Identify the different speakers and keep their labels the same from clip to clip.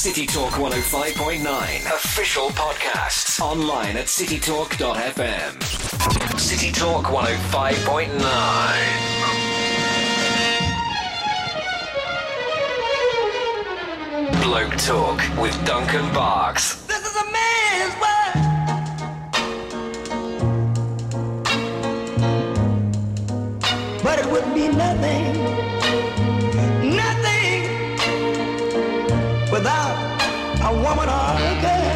Speaker 1: City Talk 105.9 official podcasts online at citytalk.fm. City Talk 105.9. Bloke Talk with Duncan Barks.
Speaker 2: This is a man's world. But it would be nothing without a woman or a girl.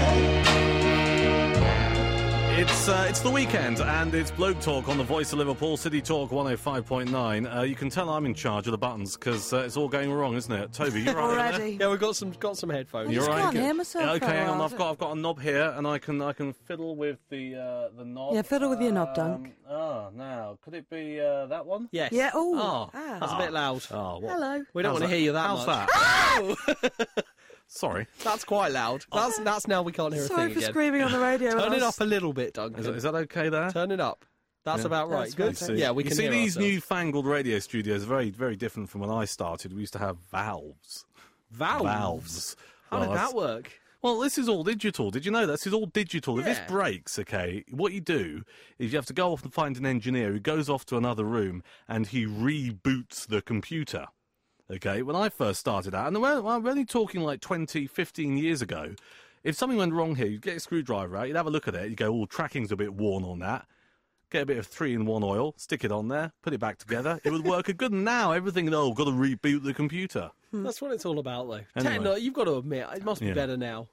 Speaker 3: It's the weekend, and it's Bloke Talk on the Voice of Liverpool, City Talk 105.9. You can tell I'm in charge of the buttons, because it's all going wrong, isn't it? Toby, you're right
Speaker 4: already.
Speaker 5: Yeah, we've got some headphones.
Speaker 4: I can't hear myself.
Speaker 3: Yeah, okay,
Speaker 4: very
Speaker 3: hang on.
Speaker 4: well.
Speaker 3: I've got a knob here, and I can fiddle with the knob.
Speaker 4: Yeah, fiddle with your knob, Dunk.
Speaker 3: Now, could it be that one?
Speaker 5: Yes.
Speaker 4: Yeah,
Speaker 5: That's a bit loud.
Speaker 3: Oh, what?
Speaker 4: Hello.
Speaker 5: We don't want to hear you that
Speaker 3: How's
Speaker 5: much.
Speaker 3: that? Sorry.
Speaker 5: That's quite loud. That's now we can't hear a
Speaker 4: Sorry
Speaker 5: thing
Speaker 4: for
Speaker 5: again.
Speaker 4: screaming on the radio.
Speaker 5: Turn it up a little bit, Duncan.
Speaker 3: Is that okay there?
Speaker 5: Turn it up. That's about right.
Speaker 4: That's
Speaker 5: Good.
Speaker 4: right.
Speaker 5: Yeah, we
Speaker 3: You
Speaker 5: can
Speaker 3: see,
Speaker 5: hear
Speaker 3: these
Speaker 5: ourselves.
Speaker 3: newfangled radio studios are very, very different from when I started. We used to have valves.
Speaker 5: Valves? How
Speaker 3: Well,
Speaker 5: did
Speaker 3: that's-
Speaker 5: that work?
Speaker 3: Well, this is all digital. Did you know this is all digital? If this
Speaker 5: Yeah.
Speaker 3: breaks, okay, what you do is you have to go off and find an engineer who goes off to another room and he reboots the computer. Okay, when I first started out, and I'm only talking like 20, 15 years ago, if something went wrong here, you'd get a screwdriver out, you'd have a look at it, you'd go, oh, tracking's a bit worn on that. Get a bit of 3-in-1 oil, stick it on there, put it back together. It would work good. And now everything, got to reboot the computer.
Speaker 5: That's what it's all about, though.
Speaker 3: Anyway.
Speaker 5: You've got to admit, it must be
Speaker 3: Yeah.
Speaker 5: better now.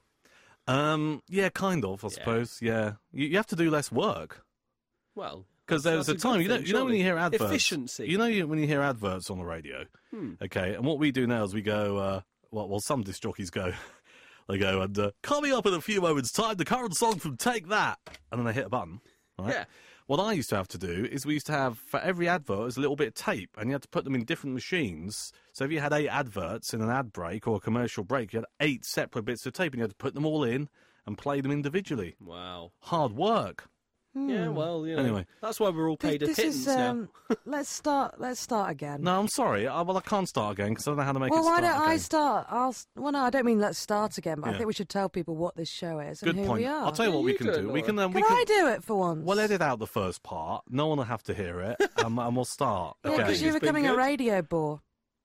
Speaker 3: Yeah, kind of, I suppose. Yeah, you have to do less work.
Speaker 5: Well,
Speaker 3: Because there was a
Speaker 5: that's
Speaker 3: time,
Speaker 5: good thing,
Speaker 3: you know when
Speaker 5: surely.
Speaker 3: you hear adverts...
Speaker 5: Efficiency.
Speaker 3: You know when you hear adverts on the radio, okay, and what we do now is we go, some disc jockeys go, they go, and coming up in a few moments' time, the current song from Take That, and then they hit a button, right?
Speaker 5: Yeah.
Speaker 3: What I used to have to do is we used to have, for every advert, was a little bit of tape, and you had to put them in different machines. So if you had 8 adverts in an ad break or a commercial break, you had 8 separate bits of tape, and you had to put them all in and play them individually.
Speaker 5: Wow.
Speaker 3: Hard work.
Speaker 5: Yeah, well,
Speaker 3: Anyway.
Speaker 5: that's why we're all paid a
Speaker 4: This
Speaker 5: pittance
Speaker 4: is
Speaker 5: now.
Speaker 4: let's start again.
Speaker 3: No, I'm sorry. I can't start again because I don't know how to make
Speaker 4: Well,
Speaker 3: it
Speaker 4: why
Speaker 3: start
Speaker 4: don't I
Speaker 3: again.
Speaker 4: start? No, I don't mean let's start again, but
Speaker 3: Yeah.
Speaker 4: I think we should tell people what this show is
Speaker 3: Good
Speaker 4: and who
Speaker 3: point.
Speaker 4: we are.
Speaker 3: I'll tell you what
Speaker 5: Yeah,
Speaker 3: we
Speaker 5: you
Speaker 3: can
Speaker 5: do it,
Speaker 3: do. We
Speaker 5: Laura.
Speaker 3: can then
Speaker 4: Can
Speaker 3: we can.
Speaker 4: I do it for once?
Speaker 3: We'll edit out the first part. No one will have to hear it, and we'll start.
Speaker 4: Yeah,
Speaker 3: Okay.
Speaker 4: because you're
Speaker 5: It's been
Speaker 4: becoming a
Speaker 5: good.
Speaker 4: radio bore.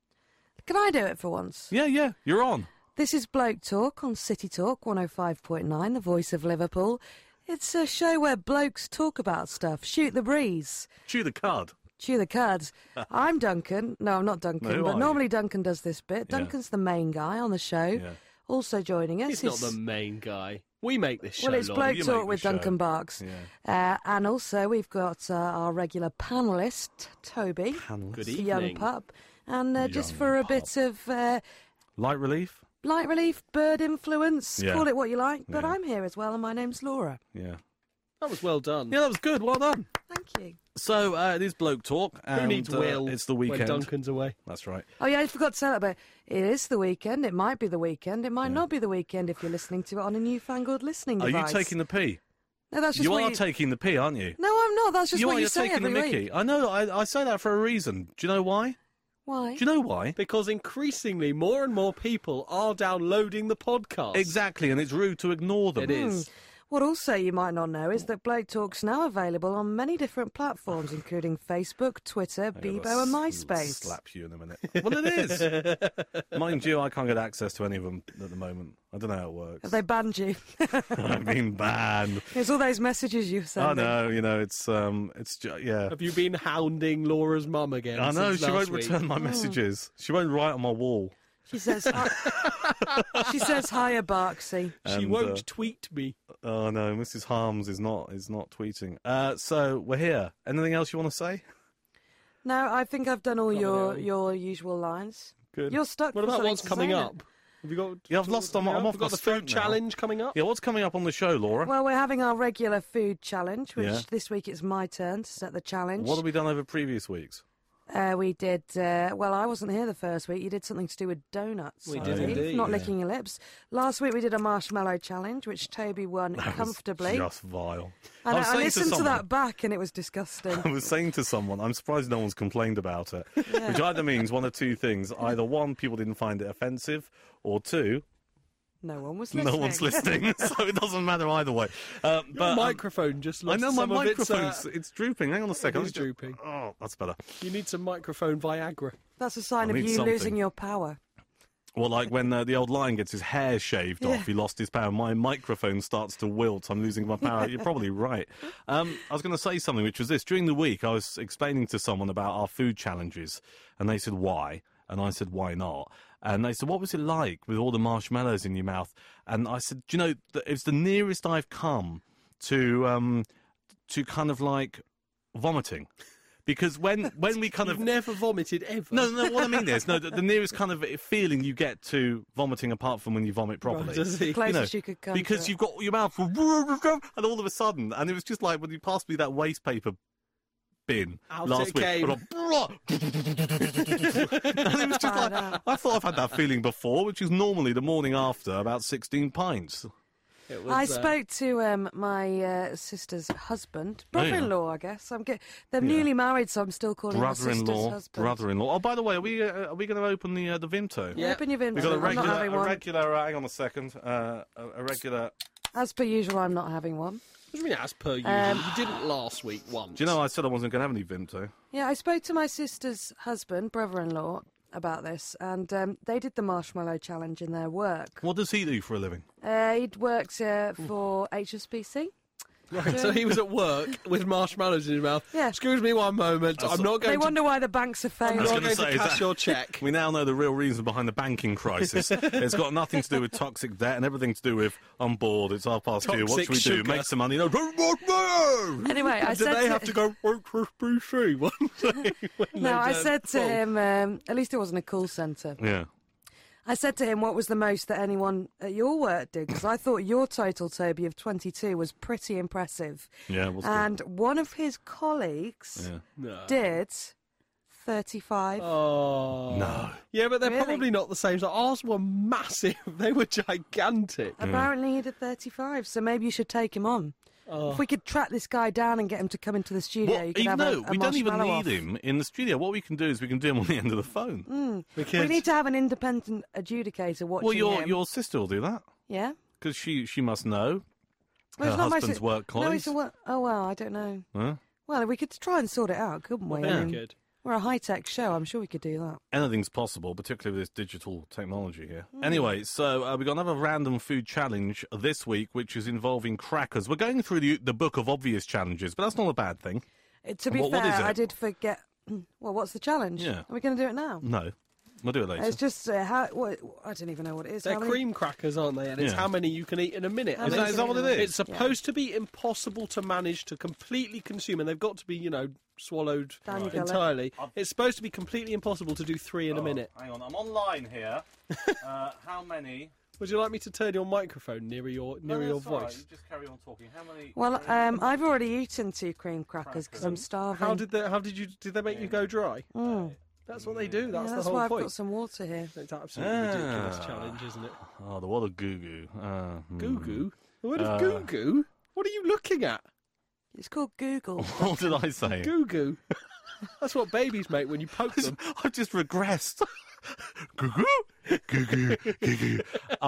Speaker 4: Can I do it for once?
Speaker 3: Yeah, you're on.
Speaker 4: This is Bloke Talk on City Talk 105.9, the voice of Liverpool. It's a show where blokes talk about stuff, shoot the breeze,
Speaker 3: Chew the cud.
Speaker 4: chew the cuds. I'm Duncan. No, I'm not Duncan,
Speaker 3: No, who
Speaker 4: but
Speaker 3: are
Speaker 4: normally Duncan does this bit.
Speaker 3: Yeah.
Speaker 4: Duncan's the main guy on the show.
Speaker 3: Yeah.
Speaker 4: Also joining us
Speaker 5: He's not the main guy. We make this show.
Speaker 4: Well, it's
Speaker 5: Laura.
Speaker 4: Bloke
Speaker 3: you
Speaker 4: Talk
Speaker 3: make
Speaker 4: with
Speaker 3: the show.
Speaker 4: Duncan Barks.
Speaker 3: Yeah.
Speaker 4: And also we've got our regular panellist, Toby,
Speaker 5: Good
Speaker 4: the
Speaker 5: evening.
Speaker 4: young pup. And just
Speaker 3: Young
Speaker 4: for a
Speaker 3: pup.
Speaker 4: bit of
Speaker 3: Light relief.
Speaker 4: light relief, bird influence,
Speaker 3: Yeah.
Speaker 4: call it what you like. But
Speaker 3: Yeah.
Speaker 4: I'm here as well, and my name's Laura.
Speaker 3: Yeah.
Speaker 5: That was well done.
Speaker 3: Yeah, that was good. Well done.
Speaker 4: Thank you.
Speaker 3: So it is Bloke Talk.
Speaker 5: Who
Speaker 3: And,
Speaker 5: needs Will
Speaker 3: It's the
Speaker 5: when
Speaker 3: weekend.
Speaker 5: Duncan's away?
Speaker 3: That's right.
Speaker 4: Oh, yeah, I forgot to say that, but it is the weekend. It might be the weekend. It might not be the weekend if you're listening to it on a newfangled listening
Speaker 3: Are you
Speaker 4: device.
Speaker 3: taking the pee?
Speaker 4: No, that's just
Speaker 3: You
Speaker 4: what
Speaker 3: are taking the pee, aren't you?
Speaker 4: No, I'm not. That's just what you
Speaker 3: You're
Speaker 4: say
Speaker 3: taking the
Speaker 4: every
Speaker 3: mickey.
Speaker 4: week.
Speaker 3: I know. I say that for a reason. Do you know why?
Speaker 4: Why?
Speaker 3: Do you know why?
Speaker 5: Because increasingly more and more people are downloading the podcast.
Speaker 3: Exactly, and it's rude to ignore them.
Speaker 5: It is.
Speaker 4: What also you might not know is that Bloke Talk's now available on many different platforms, including Facebook, Twitter, Bebo and MySpace.
Speaker 3: Slap you in a minute. Well, it is. Mind you, I can't get access to any of them at the moment. I don't know how it works.
Speaker 4: Have they banned you?
Speaker 3: I've been banned.
Speaker 4: It's all those messages you've sent.
Speaker 3: I know, it's yeah.
Speaker 5: Have you been hounding Laura's mum again?
Speaker 3: I know,
Speaker 5: since
Speaker 3: she
Speaker 5: last
Speaker 3: won't
Speaker 5: week?
Speaker 3: return my messages. She won't write on my wall.
Speaker 4: She says, she says, hiya, Barksy.
Speaker 5: She
Speaker 3: And,
Speaker 5: won't tweet me.
Speaker 3: Oh no, Mrs. Harms is not tweeting. So we're here. Anything else you want to say?
Speaker 4: No, I think I've done all
Speaker 5: Not
Speaker 4: your usual lines.
Speaker 3: Good.
Speaker 4: You're stuck.
Speaker 5: What
Speaker 4: for
Speaker 5: about
Speaker 4: something
Speaker 5: what's
Speaker 4: to
Speaker 5: coming
Speaker 4: say
Speaker 5: up?
Speaker 4: then.
Speaker 5: Have you got?
Speaker 3: Yeah, I've lost. I'm off
Speaker 5: We've
Speaker 3: my
Speaker 5: got the
Speaker 3: stroke
Speaker 5: food
Speaker 3: now.
Speaker 5: challenge coming up.
Speaker 3: Yeah, what's coming up on the show, Laura?
Speaker 4: Well, we're having our regular food challenge, which
Speaker 3: Yeah.
Speaker 4: this week it's my turn to set the challenge.
Speaker 3: What have we done over previous weeks?
Speaker 4: We did, well, I wasn't here the first week. You did something to do with donuts.
Speaker 5: We
Speaker 4: I
Speaker 5: did
Speaker 4: believe.
Speaker 5: indeed,
Speaker 4: Not
Speaker 3: yeah.
Speaker 4: licking your lips. Last week we did a marshmallow challenge, which Toby won comfortably.
Speaker 3: Just vile.
Speaker 4: And
Speaker 3: was
Speaker 4: I
Speaker 3: saying
Speaker 4: listened to
Speaker 3: someone-
Speaker 4: that back and it was disgusting.
Speaker 3: I was saying to someone, I'm surprised no one's complained about it. Which either means one of two things. Either one, people didn't find it offensive, or two,
Speaker 4: No one was listening.
Speaker 3: No one's listening, so it doesn't matter either way.
Speaker 5: Your
Speaker 3: But
Speaker 5: microphone just
Speaker 3: I
Speaker 5: lost
Speaker 3: know my
Speaker 5: some of its,
Speaker 3: microphone's it's drooping. Hang on a second.
Speaker 5: It is drooping.
Speaker 3: Oh, that's better.
Speaker 5: You need some microphone Viagra.
Speaker 4: That's a sign
Speaker 3: I
Speaker 4: of
Speaker 3: need
Speaker 4: you
Speaker 3: something.
Speaker 4: losing your power.
Speaker 3: Well, like when the old lion gets his hair shaved off, he lost his power. My microphone starts to wilt. I'm losing my power. You're probably right. I was going to say something, which was this. During the week, I was explaining to someone about our food challenges, and they said, why? And I said, why not? And they said, what was it like with all the marshmallows in your mouth? And I said, do you know, it's the nearest I've come to kind of like vomiting. Because when we kind
Speaker 5: You've
Speaker 3: of...
Speaker 5: never vomited ever.
Speaker 3: No, what I mean is, the nearest kind of feeling you get to vomiting, apart from when you vomit properly.
Speaker 5: Right, does he?
Speaker 4: Closest you could come
Speaker 3: because
Speaker 4: to
Speaker 3: you've got your mouth, and all of a sudden, and it was just like when you passed me that waste paper bin
Speaker 5: Out
Speaker 3: last
Speaker 5: it
Speaker 3: week.
Speaker 5: came.
Speaker 3: And it was just like, I thought I've had that feeling before, which is normally the morning after about 16 pints.
Speaker 5: It was,
Speaker 4: I spoke to my sister's husband, brother-in-law, I guess. They're newly married, so I'm still calling her sister's husband.
Speaker 3: Brother-in-law. Oh, by the way, are we going to open the Vimto?
Speaker 5: Yeah.
Speaker 4: Open your Vimto.
Speaker 3: We've got
Speaker 4: I'm not having one.
Speaker 3: hang on a second, a regular...
Speaker 4: As per usual, I'm not having one.
Speaker 5: What do you mean, as per usual? You didn't last week once.
Speaker 3: Do you know, I said I wasn't going to have any Vimto.
Speaker 4: Yeah, I spoke to my sister's husband, brother-in-law, about this, and they did the marshmallow challenge in their work.
Speaker 3: What does he do for a living?
Speaker 4: He works for HSBC.
Speaker 5: Right, so he was at work with marshmallows in his mouth.
Speaker 4: Yeah.
Speaker 5: Excuse me one moment. I'm not
Speaker 4: They
Speaker 5: going
Speaker 4: wonder why the banks are
Speaker 5: I'm
Speaker 4: failing.
Speaker 5: not
Speaker 3: gonna
Speaker 5: going
Speaker 3: say,
Speaker 5: to
Speaker 3: is
Speaker 5: cash
Speaker 3: that-
Speaker 5: your check.
Speaker 3: We now know the real reason behind the banking crisis. It's got nothing to do with toxic debt and everything to do with on board. It's 2:30. What
Speaker 5: Toxic
Speaker 3: should we do?
Speaker 5: sugar.
Speaker 3: Make some money? No.
Speaker 4: Anyway, I
Speaker 5: Do
Speaker 4: said
Speaker 5: they
Speaker 4: to
Speaker 5: have to go HSBC one day?
Speaker 4: No, I said to him, at least it wasn't a call centre.
Speaker 3: Yeah.
Speaker 4: I said to him, what was the most that anyone at your work did? Because I thought your total, Toby, of 22 was pretty impressive.
Speaker 3: Yeah, it was good.
Speaker 4: And one of his colleagues
Speaker 5: No.
Speaker 4: did 35.
Speaker 5: Oh.
Speaker 3: No.
Speaker 5: Yeah, but they're
Speaker 4: Really?
Speaker 5: probably not the same. So ours were massive. They were gigantic.
Speaker 4: Apparently he did 35, so maybe you should take him on.
Speaker 5: Oh.
Speaker 4: If we could track this guy down and get him to come into the studio,
Speaker 3: Well,
Speaker 4: you could
Speaker 3: even
Speaker 4: have
Speaker 3: though
Speaker 4: a
Speaker 3: we don't even
Speaker 4: marshmallow
Speaker 3: need
Speaker 4: off.
Speaker 3: him in the studio, what we can do is we can do him on the end of the phone.
Speaker 5: We
Speaker 4: We need to have an independent adjudicator watching
Speaker 3: Well,
Speaker 4: him.
Speaker 3: your sister will do that
Speaker 4: Yeah?
Speaker 3: because she must know
Speaker 4: Well,
Speaker 3: her
Speaker 4: it's not my
Speaker 3: husband's
Speaker 4: si-
Speaker 3: work
Speaker 4: No,
Speaker 3: colleagues.
Speaker 4: it's a work... Oh, well, I don't know.
Speaker 3: Huh?
Speaker 4: Well, we could try and sort it out, couldn't we?
Speaker 5: Very
Speaker 4: I mean,
Speaker 5: good.
Speaker 4: we're a high-tech show. I'm sure we could do that.
Speaker 3: Anything's possible, particularly with this digital technology here. Anyway, so we've got another random food challenge this week, which is involving crackers. We're going through the book of obvious challenges, but that's not a bad thing.
Speaker 4: To be
Speaker 3: What
Speaker 4: fair,
Speaker 3: is it?
Speaker 4: I did forget... Well, what's the challenge?
Speaker 3: Yeah.
Speaker 4: Are we going to do it now?
Speaker 3: No, we'll do it later.
Speaker 4: It's just how... What, I don't even know what it is.
Speaker 5: They're
Speaker 4: How many-
Speaker 5: cream crackers, aren't they? And it's
Speaker 3: Yeah.
Speaker 5: how many you can eat in a minute.
Speaker 4: How
Speaker 5: And
Speaker 4: many
Speaker 3: Is that what it is?
Speaker 5: It's supposed to be impossible to manage to completely consume, and they've got to be, swallowed
Speaker 4: Down your gullet.
Speaker 5: entirely. It's supposed to be completely impossible to do 3 in a minute.
Speaker 3: Hang on, I'm online here. How many?
Speaker 5: Would you like me to turn your microphone nearer your voice?
Speaker 3: You just carry on talking. How many?
Speaker 4: Well, I've already eaten 2 cream crackers because I'm starving.
Speaker 5: Did they make you go dry? That's what they do. That's
Speaker 4: yeah,
Speaker 5: the
Speaker 4: that's
Speaker 5: whole
Speaker 4: why I've
Speaker 5: point.
Speaker 4: got some water here.
Speaker 5: It's an absolutely ridiculous challenge, isn't it?
Speaker 3: Oh, the what a goo-goo.
Speaker 5: Goo goo. What is goo goo? What are you looking at?
Speaker 4: It's called Google.
Speaker 3: What did I say?
Speaker 5: Goo goo. That's what babies make when you poke them.
Speaker 3: I've just regressed. Goo-goo, goo-goo, goo-goo.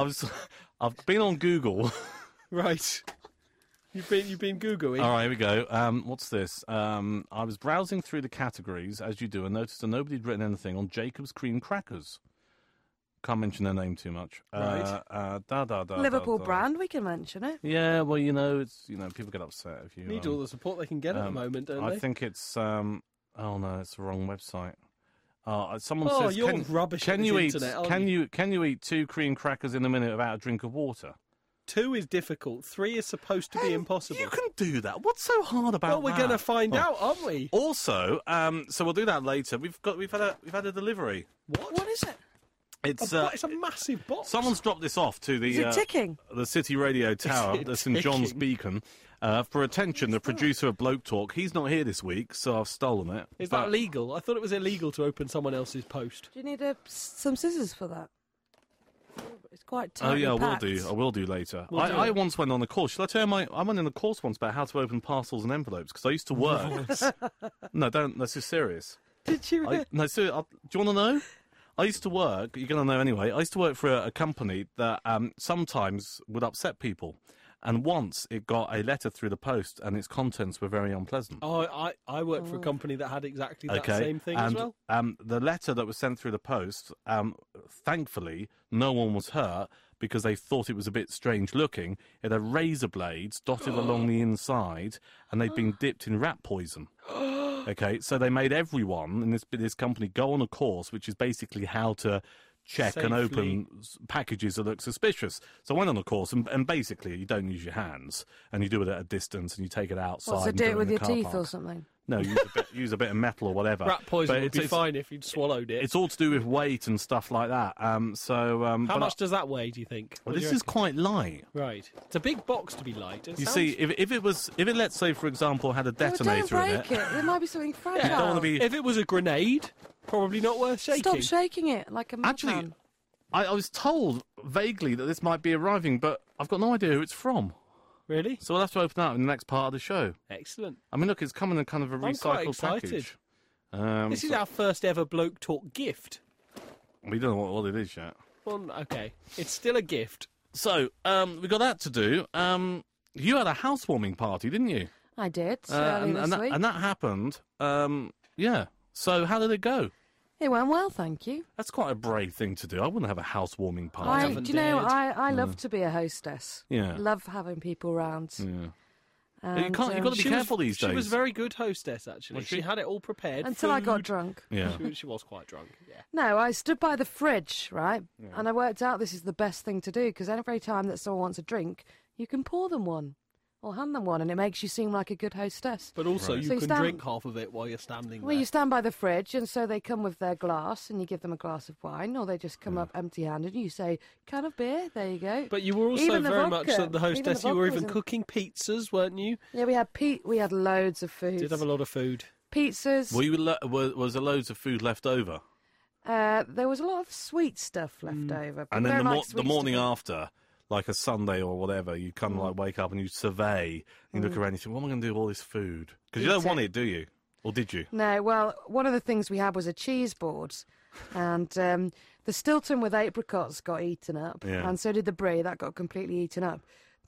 Speaker 3: I've been on Google.
Speaker 5: Right. You've been Googling.
Speaker 3: All right, here we go. What's this? I was browsing through the categories, as you do, and noticed that nobody had written anything on Jacob's Cream Crackers. Can't mention their name too much.
Speaker 5: Right.
Speaker 4: Liverpool brand, we can mention it.
Speaker 3: Yeah, well, it's people get upset if you
Speaker 5: Need all the support they can get at the moment, don't
Speaker 3: I
Speaker 5: they?
Speaker 3: think it's oh no, it's the wrong website. Someone
Speaker 5: Oh,
Speaker 3: says,
Speaker 5: you're rubbish at
Speaker 3: can
Speaker 5: this
Speaker 3: you eat?
Speaker 5: internet, aren't
Speaker 3: Can you eat 2 cream crackers in a minute without a drink of water?
Speaker 5: 2 is difficult. 3 is supposed to be impossible.
Speaker 3: You can do that. What's so hard about
Speaker 5: Well, we're
Speaker 3: that?
Speaker 5: going to find
Speaker 3: Oh.
Speaker 5: out, aren't we?
Speaker 3: Also, so we'll do that later. We've had a delivery.
Speaker 4: What is it?
Speaker 3: It's
Speaker 5: It's a massive box.
Speaker 3: someone's dropped this off to the
Speaker 4: Is it ticking?
Speaker 3: the City Radio Tower,
Speaker 5: it
Speaker 3: the St John's
Speaker 5: ticking?
Speaker 3: Beacon. For attention, the producer of Bloke Talk. He's not here this week, so I've stolen it.
Speaker 5: Is
Speaker 3: But-
Speaker 5: that legal? I thought it was illegal to open someone else's post.
Speaker 4: Do you need some scissors for that? It's quite
Speaker 3: Oh
Speaker 4: tightly
Speaker 3: yeah, I will
Speaker 4: packed.
Speaker 3: do. I will do later.
Speaker 5: We'll do
Speaker 3: I
Speaker 5: it.
Speaker 3: once went on a course. Shall I tell you I went in a course once about how to open parcels and envelopes because I used to work. No, don't. This is serious.
Speaker 4: Did you?
Speaker 3: No, do you want to know? I used to work, you're going to know anyway, I used to work for a company that sometimes would upset people. And once it got a letter through the post and its contents were very unpleasant.
Speaker 5: Oh, I worked for a company that had exactly that same thing as well.
Speaker 3: The letter that was sent through the post, thankfully, no one was hurt because they thought it was a bit strange looking. It had razor blades dotted along the inside and they'd been dipped in rat poison. Okay, so they made everyone in this company go on a course, which is basically how to check and open packages that look suspicious. So I went on a course, and basically you don't use your hands, and you do it at a distance, and you take it outside.
Speaker 4: What's to
Speaker 3: and
Speaker 4: do
Speaker 3: go
Speaker 4: it
Speaker 3: in
Speaker 4: with
Speaker 3: the
Speaker 4: your
Speaker 3: car
Speaker 4: teeth
Speaker 3: park.
Speaker 4: or something?
Speaker 3: No, use a bit of metal or whatever.
Speaker 5: Rat poison
Speaker 3: But
Speaker 5: would be fine if you'd swallowed it.
Speaker 3: It's all to do with weight and stuff like that.
Speaker 5: How
Speaker 3: but
Speaker 5: much does that weigh, do you think?
Speaker 3: Well,
Speaker 5: What do
Speaker 3: this
Speaker 5: you
Speaker 3: is quite light.
Speaker 5: reckon? Right. It's a big box to be light.
Speaker 3: You see, if it let's say for example had a
Speaker 4: Oh,
Speaker 3: detonator
Speaker 4: don't
Speaker 3: in
Speaker 4: break
Speaker 3: it,
Speaker 4: it. There might be something fragile.
Speaker 3: you don't want to be.
Speaker 5: If it was a grenade, probably not worth shaking.
Speaker 4: Stop shaking it like a madman.
Speaker 3: Actually, I was told vaguely that this might be arriving, but I've got no idea who it's from.
Speaker 5: Really?
Speaker 3: So we'll have to open that in the next part of the show.
Speaker 5: Excellent.
Speaker 3: I mean, look, it's coming in kind of a
Speaker 5: I'm quite
Speaker 3: recycled
Speaker 5: excited.
Speaker 3: package.
Speaker 5: This is our first ever Bloke Talk gift.
Speaker 3: We don't know what it is yet.
Speaker 5: Well, okay. It's still a gift.
Speaker 3: So, we got that to do. You had a housewarming party, didn't you?
Speaker 4: I did earlier this week.
Speaker 3: and that happened. Yeah. So, how did it go?
Speaker 4: It went well, thank you.
Speaker 3: That's quite a brave thing to do. I wouldn't have a housewarming party.
Speaker 5: haven't
Speaker 4: Do you know,
Speaker 5: dared.
Speaker 4: I love to be a hostess.
Speaker 3: Yeah.
Speaker 4: Love having people round.
Speaker 3: Yeah.
Speaker 4: And,
Speaker 3: You've got to be
Speaker 5: She
Speaker 3: careful
Speaker 5: was,
Speaker 3: these
Speaker 5: She
Speaker 3: days.
Speaker 5: was very good hostess, actually.
Speaker 3: Was she?
Speaker 5: She had it all prepared.
Speaker 4: until I got
Speaker 5: food.
Speaker 4: drunk.
Speaker 3: Yeah.
Speaker 5: She was quite drunk, yeah.
Speaker 4: No, I stood by the fridge, right? And I worked out this is the best thing to do because every time that someone wants a drink, you can pour them one or hand them one, and it makes you seem like a good hostess.
Speaker 5: But also,
Speaker 3: Right.
Speaker 5: you
Speaker 4: So you
Speaker 5: can
Speaker 4: stand-
Speaker 5: drink half of it while you're standing
Speaker 4: Well,
Speaker 5: there.
Speaker 4: you stand by the fridge, and so they come with their glass, and you give them a glass of wine, or they just come up empty-handed, and you say, "Can of beer?" There you go.
Speaker 5: But you were also
Speaker 4: Even the
Speaker 5: very much
Speaker 4: vodka.
Speaker 5: the hostess.
Speaker 4: Even the
Speaker 5: You were
Speaker 4: vodka
Speaker 5: even
Speaker 4: was in-
Speaker 5: cooking pizzas, weren't you?
Speaker 4: Yeah, we had loads of food.
Speaker 5: Did have a lot of food.
Speaker 4: Pizzas.
Speaker 3: Was there loads of food left over?
Speaker 4: There was a lot of sweet stuff left over.
Speaker 3: And
Speaker 4: People
Speaker 3: then
Speaker 4: don't like
Speaker 3: the
Speaker 4: sweet
Speaker 3: morning
Speaker 4: stuff.
Speaker 3: after, like a Sunday or whatever, you kind of like wake up and you survey, and you look around and you think, what am I going to do with all this food? Because you
Speaker 4: Eat
Speaker 3: don't want
Speaker 4: it.
Speaker 3: it, do you? Or did you?
Speaker 4: No, well, one of the things we had was a cheese board, and the Stilton with apricots got eaten up,
Speaker 3: Yeah.
Speaker 4: and so did the brie, that got completely eaten up.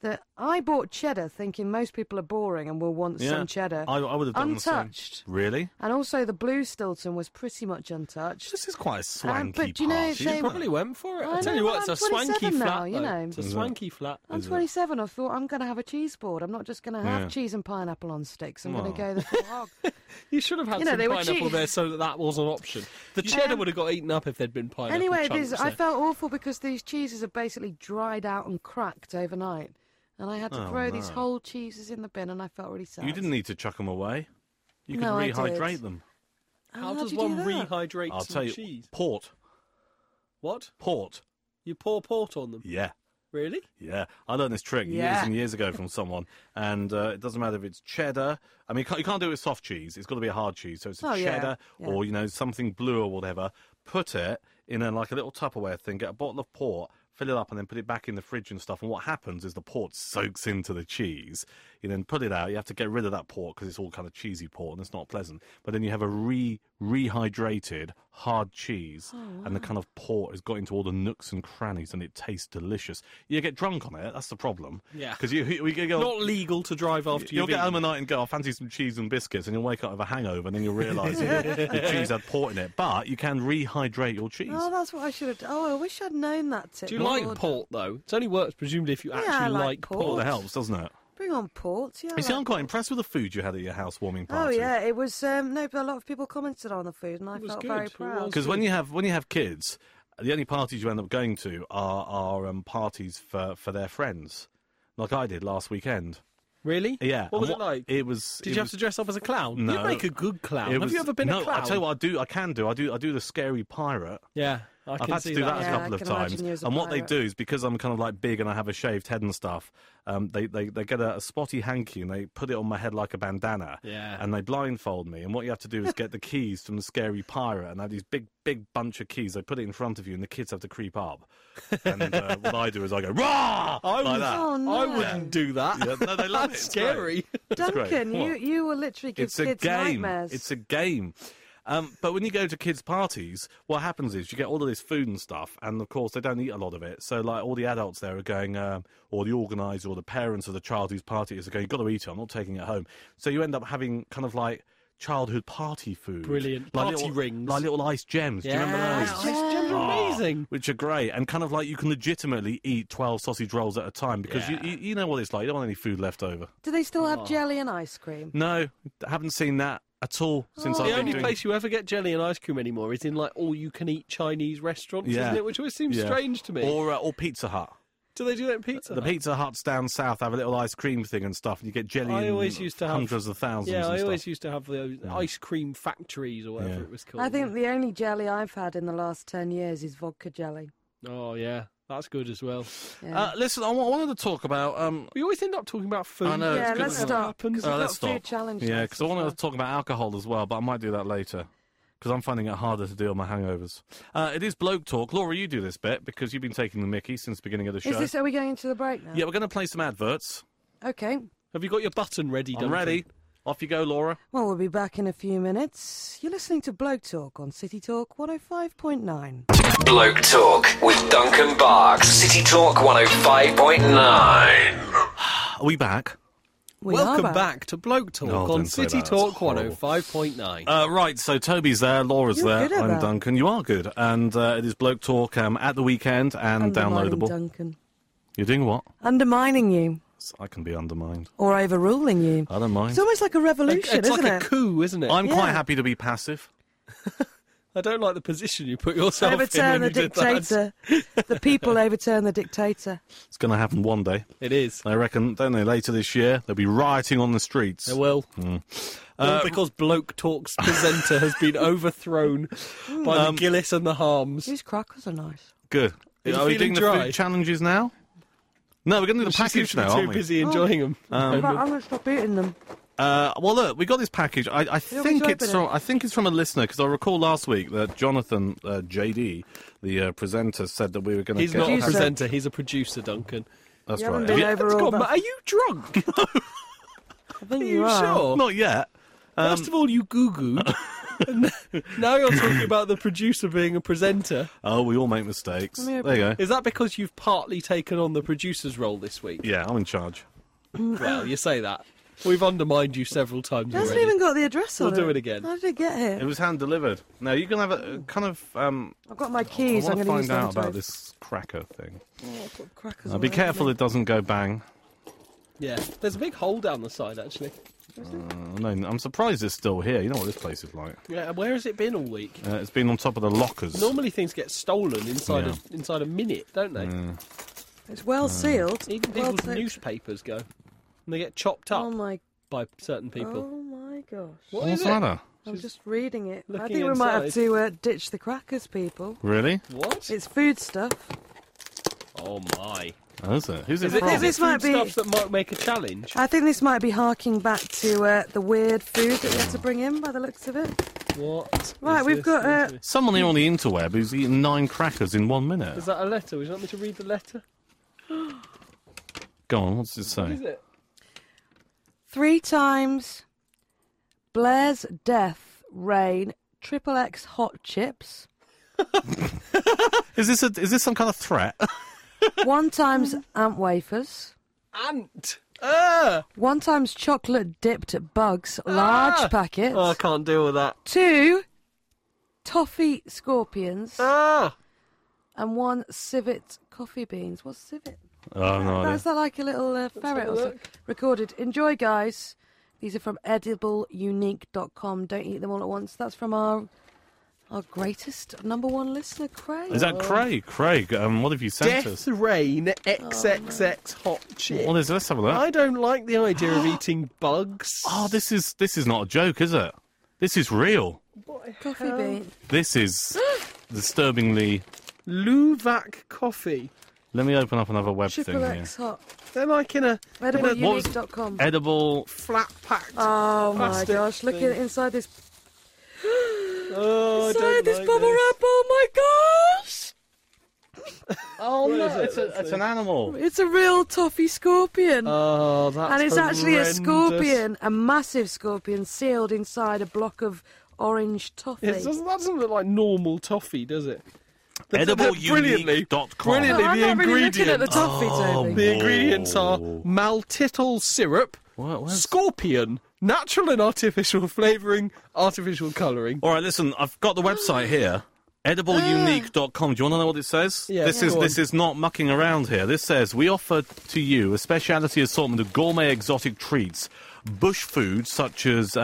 Speaker 4: I bought cheddar thinking most people are boring and will want some cheddar.
Speaker 3: I would have done
Speaker 4: Untouched.
Speaker 3: the same. Really?
Speaker 4: And also the blue Stilton was pretty much untouched.
Speaker 3: This is quite a swanky
Speaker 4: but do you know,
Speaker 3: party.
Speaker 4: they-
Speaker 5: You probably went for it.
Speaker 4: I
Speaker 5: I tell
Speaker 4: know,
Speaker 5: you
Speaker 4: well,
Speaker 5: what, it's a
Speaker 4: I'm
Speaker 5: swanky
Speaker 4: 27 now,
Speaker 5: flat.
Speaker 4: you
Speaker 5: though.
Speaker 4: know.
Speaker 5: It's a
Speaker 3: Is it?
Speaker 5: swanky flat.
Speaker 4: I'm 27. I thought I'm going to have a cheese board. I'm not just going to have
Speaker 3: Yeah.
Speaker 4: cheese and pineapple on sticks. I'm going
Speaker 3: Well.
Speaker 4: to go the full hog.
Speaker 5: You should have had
Speaker 4: You know,
Speaker 5: some
Speaker 4: they were
Speaker 5: pineapple
Speaker 4: cheap.
Speaker 5: there so that was an option. The cheddar would have got eaten up if there'd been pineapple
Speaker 4: Anyway,
Speaker 5: chunks
Speaker 4: I
Speaker 5: there.
Speaker 4: felt awful because these cheeses are basically dried out and cracked overnight. And I had to
Speaker 3: Oh,
Speaker 4: throw these
Speaker 3: no.
Speaker 4: whole cheeses in the bin, and I felt really sad.
Speaker 3: You didn't need to chuck them away. You could
Speaker 4: No, I
Speaker 3: rehydrate
Speaker 4: did.
Speaker 3: them.
Speaker 5: How
Speaker 4: how'd
Speaker 5: does
Speaker 4: you do
Speaker 5: one
Speaker 4: that?
Speaker 5: rehydrate
Speaker 3: I'll
Speaker 5: some
Speaker 3: tell you.
Speaker 5: cheese?
Speaker 3: Port.
Speaker 5: What?
Speaker 3: Port.
Speaker 5: You pour port on them?
Speaker 3: Yeah.
Speaker 5: Really?
Speaker 3: Yeah, I learned this trick years
Speaker 4: Yeah.
Speaker 3: and years ago from someone, and it doesn't matter if it's cheddar. I mean, you can't do it with soft cheese. It's got to be a hard cheese. So it's a
Speaker 4: Oh, yeah,
Speaker 3: cheddar
Speaker 4: yeah.
Speaker 3: or something blue or whatever. Put it in a little Tupperware thing. Get a bottle of port, fill it up, and then put it back in the fridge and stuff. And what happens is the port soaks into the cheese. You then put it out. You have to get rid of that port because it's all kind of cheesy port and it's not pleasant. But then you have a rehydrated hard cheese, and the kind of port has got into all the nooks and crannies, and it tastes delicious. You get drunk on it. That's the problem.
Speaker 5: Yeah.
Speaker 3: Because we go.
Speaker 5: Not legal to drive after
Speaker 3: You'll
Speaker 5: you've
Speaker 3: get home
Speaker 5: eaten.
Speaker 3: at night and go, I fancy some cheese and biscuits, and you'll wake up with a hangover, and then you'll realise the cheese had port in it. But you can rehydrate your cheese.
Speaker 4: Oh, that's what I should have done. Oh, I wish I'd known that tip.
Speaker 5: Do you like
Speaker 4: Lord.
Speaker 5: port, though? It only works, presumably, if you
Speaker 4: Yeah, I
Speaker 5: actually
Speaker 4: like
Speaker 5: like
Speaker 4: port.
Speaker 3: Well,
Speaker 5: port.
Speaker 3: that helps, doesn't it?
Speaker 4: Bring on port. Yeah. I
Speaker 3: You see,
Speaker 4: like
Speaker 3: I'm quite impressed with the food you had at your housewarming
Speaker 4: Oh
Speaker 3: party.
Speaker 4: yeah, it was no, but a lot of people commented on the food, and I
Speaker 5: It was
Speaker 4: felt
Speaker 5: good,
Speaker 4: very
Speaker 5: it
Speaker 4: proud.
Speaker 5: was.
Speaker 3: Because when you have kids, the only parties you end up going to are parties for their friends, like I did last weekend.
Speaker 5: Really?
Speaker 3: Yeah.
Speaker 5: What was
Speaker 3: and
Speaker 5: it like?
Speaker 3: It was.
Speaker 5: Did
Speaker 3: it
Speaker 5: you
Speaker 3: was,
Speaker 5: have to dress up as a clown?
Speaker 3: No.
Speaker 5: You make a good clown.
Speaker 3: it
Speaker 5: Have
Speaker 3: was-
Speaker 5: you ever been
Speaker 3: no,
Speaker 5: a clown?
Speaker 3: I tell you what, I can do. I do the scary pirate.
Speaker 5: Yeah, I
Speaker 3: I've
Speaker 5: can
Speaker 3: had to
Speaker 5: see
Speaker 3: do that,
Speaker 4: Yeah,
Speaker 3: a couple
Speaker 4: I
Speaker 3: of
Speaker 4: can
Speaker 3: times.
Speaker 4: imagine you as a
Speaker 3: And what they
Speaker 4: pirate.
Speaker 3: do is, because I'm kind of like big and I have a shaved head and stuff, they get a spotty hanky and they put it on my head like a bandana.
Speaker 5: Yeah.
Speaker 3: And they blindfold me. And what you have to do is get the keys from the scary pirate, and they have these big bunch of keys. They put it in front of you, and the kids have to creep up. And what I do is I go rah like that.
Speaker 4: Oh, no.
Speaker 5: I wouldn't do that.
Speaker 3: Yeah, no, they love
Speaker 5: That's
Speaker 3: it. It's great.
Speaker 5: scary.
Speaker 3: It's great.
Speaker 4: Duncan,
Speaker 3: What?
Speaker 4: you will literally give
Speaker 3: It's a
Speaker 4: kids
Speaker 3: game.
Speaker 4: nightmares.
Speaker 3: It's a game. But when you go to kids' parties, what happens is you get all of this food and stuff, and of course they don't eat a lot of it. So like all the adults there are going, or the organiser or the parents of the child whose party is going, you've got to eat it, I'm not taking it home. So you end up having kind of like childhood party food.
Speaker 5: Brilliant.
Speaker 3: Like
Speaker 5: Party
Speaker 3: little,
Speaker 5: rings.
Speaker 3: Like little ice gems. Do you remember those?
Speaker 5: Ice gems are amazing.
Speaker 3: Which are great, and kind of like you can legitimately eat 12 sausage rolls at a time because you know what it's like. You don't want any food left over.
Speaker 4: Do they still have jelly and ice cream?
Speaker 3: No, haven't seen that at all since I've
Speaker 5: The
Speaker 3: been
Speaker 5: only
Speaker 3: doing...
Speaker 5: place you ever get jelly and ice cream anymore is in like all-you-can-eat Chinese restaurants, isn't it? Which always seems strange to me.
Speaker 3: Or Pizza Hut.
Speaker 5: Do they do that in Pizza
Speaker 3: The
Speaker 5: Hut?
Speaker 3: Pizza Huts down south have a little ice cream thing and stuff, and you get jelly hundreds of thousands.
Speaker 5: Yeah,
Speaker 3: and
Speaker 5: I always
Speaker 3: stuff.
Speaker 5: used to have the ice cream factories or whatever it was called.
Speaker 4: I think the only jelly I've had in the last 10 years is vodka jelly.
Speaker 5: Oh, yeah. That's good as well.
Speaker 4: Yeah.
Speaker 3: Listen, I wanted to talk about...
Speaker 5: We always end up talking about food.
Speaker 3: I know,
Speaker 4: Yeah,
Speaker 3: it's good
Speaker 4: let's
Speaker 3: when it
Speaker 4: stop.
Speaker 5: happens.
Speaker 4: Because we've
Speaker 3: let's
Speaker 4: got
Speaker 3: stop.
Speaker 4: food challenge.
Speaker 3: Yeah,
Speaker 4: next
Speaker 3: because I
Speaker 4: as
Speaker 3: wanted
Speaker 4: well.
Speaker 3: to talk about alcohol as well, but I might do that later. Because I'm finding it harder to deal with my hangovers. It is bloke talk. Laura, you do this bit because you've been taking the mickey since the beginning of the show.
Speaker 4: Are we going into the break now?
Speaker 3: Yeah, we're going to play some adverts.
Speaker 4: Okay.
Speaker 5: Have you got your button ready, Duncan?
Speaker 3: I'm ready. Off you go, Laura.
Speaker 4: Well, we'll be back in a few minutes. You're listening to Bloke Talk on City Talk 105.9.
Speaker 1: Bloke Talk with Duncan Barks. City Talk 105.9.
Speaker 3: Are we back?
Speaker 4: We are
Speaker 5: Welcome back to Bloke Talk
Speaker 3: Oh,
Speaker 5: on
Speaker 3: don't say
Speaker 5: City
Speaker 3: that.
Speaker 5: Talk
Speaker 3: That's horrible.
Speaker 5: 105.9.
Speaker 3: Right, so Toby's there, Laura's
Speaker 4: You're
Speaker 3: there,
Speaker 4: good at
Speaker 3: I'm
Speaker 4: that.
Speaker 3: Duncan. You are good. And it is bloke talk at the weekend and
Speaker 4: Undermining
Speaker 3: downloadable.
Speaker 4: Duncan.
Speaker 3: You're doing what?
Speaker 4: Undermining you.
Speaker 3: I can be undermined.
Speaker 4: Or overruling you.
Speaker 3: I don't mind.
Speaker 4: It's almost like a revolution,
Speaker 5: It's
Speaker 4: isn't
Speaker 5: like
Speaker 4: it?
Speaker 5: a coup, isn't it?
Speaker 3: I'm quite
Speaker 4: Yeah.
Speaker 3: happy to be passive.
Speaker 5: I don't like the position you put yourself
Speaker 4: Overturn
Speaker 5: in
Speaker 4: the
Speaker 5: when you did that.
Speaker 4: dictator. The people overturn the dictator.
Speaker 3: It's going to happen one day.
Speaker 5: It is.
Speaker 3: I reckon, don't they, later this year, they'll be rioting on the streets.
Speaker 5: It will. All because Bloke Talk's presenter has been overthrown by the Gillis and the Harms.
Speaker 4: These crackers are nice.
Speaker 3: Good.
Speaker 5: you
Speaker 3: Are we
Speaker 5: feeling
Speaker 3: doing the
Speaker 5: dry?
Speaker 3: food challenges now? No, we're going to do the
Speaker 5: She seems
Speaker 3: package
Speaker 5: to be
Speaker 3: now,
Speaker 5: too
Speaker 3: aren't we?
Speaker 5: busy enjoying them.
Speaker 4: I'm going to stop eating them.
Speaker 3: Well, look, we got this package. I think
Speaker 4: to
Speaker 3: it's
Speaker 4: open
Speaker 3: from. I think it's from a listener because I recall last week that Jonathan JD, the presenter, said that we were going to.
Speaker 5: He's not a
Speaker 4: Producer.
Speaker 5: presenter, he's a producer, Duncan.
Speaker 3: That's
Speaker 4: You
Speaker 3: right.
Speaker 4: haven't been
Speaker 3: Yeah,
Speaker 4: over
Speaker 5: It's
Speaker 4: all
Speaker 5: gone,
Speaker 4: that.
Speaker 5: Are you drunk?
Speaker 4: I think
Speaker 5: Are
Speaker 4: you
Speaker 5: you
Speaker 4: are.
Speaker 5: sure?
Speaker 3: Not yet.
Speaker 5: First of all, you goo-gooed. And now you're talking about the producer being a presenter.
Speaker 3: Oh, we all make mistakes.
Speaker 4: me
Speaker 3: There you go.
Speaker 5: Is that because you've partly taken on the producer's role this week?
Speaker 3: Yeah, I'm in charge.
Speaker 5: Well, you say that. We've undermined you several times
Speaker 4: It hasn't
Speaker 5: already.
Speaker 4: even got the address on
Speaker 5: We'll do
Speaker 4: it.
Speaker 5: it again.
Speaker 4: How did it get
Speaker 3: It
Speaker 4: here?
Speaker 3: was hand delivered. Now you can have a kind of.
Speaker 4: I've got my
Speaker 3: I
Speaker 4: keys. I'm
Speaker 3: want to
Speaker 4: going to use
Speaker 3: find
Speaker 4: them
Speaker 3: out
Speaker 4: to
Speaker 3: about
Speaker 4: open-
Speaker 3: this cracker thing.
Speaker 4: Oh, I've got crackers
Speaker 3: Be
Speaker 4: all over
Speaker 3: careful
Speaker 4: me.
Speaker 3: it doesn't go bang.
Speaker 5: Yeah, there's a big hole down the side, actually.
Speaker 3: No, I'm surprised it's still here. You know what this place is like.
Speaker 5: Yeah, where has it been all week?
Speaker 3: It's been on top of the lockers.
Speaker 5: Normally things get stolen inside
Speaker 3: Yeah.
Speaker 5: inside a minute, don't they?
Speaker 4: It's well sealed.
Speaker 5: Even
Speaker 4: well
Speaker 5: people's
Speaker 4: taped.
Speaker 5: newspapers go. And they get chopped up
Speaker 4: Oh my!
Speaker 5: by certain people.
Speaker 4: Oh my gosh!
Speaker 5: What
Speaker 3: What's
Speaker 5: is it?
Speaker 3: that?
Speaker 4: I'm just reading it. I
Speaker 5: looking
Speaker 4: think we might have
Speaker 5: inside.
Speaker 4: to ditch the crackers, people.
Speaker 3: Really?
Speaker 5: What?
Speaker 4: It's food stuff.
Speaker 5: Oh my.
Speaker 3: Oh, is it? Who's it
Speaker 5: Is it,
Speaker 3: from?
Speaker 4: think
Speaker 5: is
Speaker 4: this
Speaker 5: it
Speaker 4: might be-
Speaker 5: food stuff that might make a challenge?
Speaker 4: I think this might be harking back to the weird food that we had to bring in by the looks of it.
Speaker 5: What?
Speaker 4: Right,
Speaker 5: is
Speaker 4: we've
Speaker 5: this?
Speaker 4: got,
Speaker 3: Someone here on the interweb who's eaten 9 crackers in 1 minute.
Speaker 5: Is that a letter? Would you want me to read the letter?
Speaker 3: Go on, what's it
Speaker 5: What
Speaker 3: say?
Speaker 5: is it?
Speaker 4: 3 times Blair's death rain XXX hot chips.
Speaker 3: Is this some kind of threat?
Speaker 4: 1 times ant wafers.
Speaker 5: Ant!
Speaker 4: 1 times chocolate dipped bugs, large packets.
Speaker 5: Oh, I can't deal with that.
Speaker 4: 2 toffee scorpions.
Speaker 5: Ah!
Speaker 4: And 1 civet coffee beans. What's civet?
Speaker 3: Oh, no idea.
Speaker 4: Is that like a little ferret or something? Recorded. Enjoy, guys. These are from edibleunique.com. Don't eat them all at once. That's from our greatest #1 listener, Craig.
Speaker 3: Is that Craig? Craig, what have you sent
Speaker 5: Death
Speaker 3: us?
Speaker 5: Rain XXX hot chip.
Speaker 3: What is it? Let's have a look.
Speaker 5: I don't like the idea of eating bugs.
Speaker 3: Oh, this is not a joke, is it? This is real.
Speaker 4: Coffee bean.
Speaker 3: This is disturbingly...
Speaker 5: Luwak coffee.
Speaker 3: Let me open up another web thing
Speaker 4: Triple
Speaker 3: here.
Speaker 4: X hot.
Speaker 5: They're like in a
Speaker 4: Edibleunique.com.
Speaker 3: Edible...
Speaker 5: flat packed.
Speaker 4: Oh my
Speaker 5: plastic
Speaker 4: gosh! Look
Speaker 5: thing.
Speaker 4: at inside this.
Speaker 5: Oh, I
Speaker 4: Inside
Speaker 5: don't
Speaker 4: this
Speaker 5: like
Speaker 4: bubble
Speaker 5: this.
Speaker 4: wrap. Oh my gosh!
Speaker 3: Oh,
Speaker 5: What
Speaker 3: no,
Speaker 5: is it?
Speaker 3: it's an animal.
Speaker 4: It's a real toffee scorpion.
Speaker 5: Oh, that's
Speaker 4: And it's actually a
Speaker 5: horrendous.
Speaker 4: scorpion, a massive scorpion, sealed inside a block of orange toffee.
Speaker 5: That doesn't look like normal toffee, does it?
Speaker 3: EdibleUnique.com.
Speaker 5: Brilliantly,
Speaker 4: I'm
Speaker 5: the
Speaker 4: not really looking at the
Speaker 5: ingredients.
Speaker 4: toffee, Toby.
Speaker 5: The ingredients are maltitol syrup,
Speaker 3: Where's-
Speaker 5: scorpion, natural and artificial flavouring, artificial colouring.
Speaker 3: All right, listen, I've got the website here. EdibleUnique.com. Do you want to know what it says?
Speaker 5: Yeah,
Speaker 3: this
Speaker 5: go on.
Speaker 3: is not mucking around here. This says, we offer to you a speciality assortment of gourmet exotic treats, bush foods such as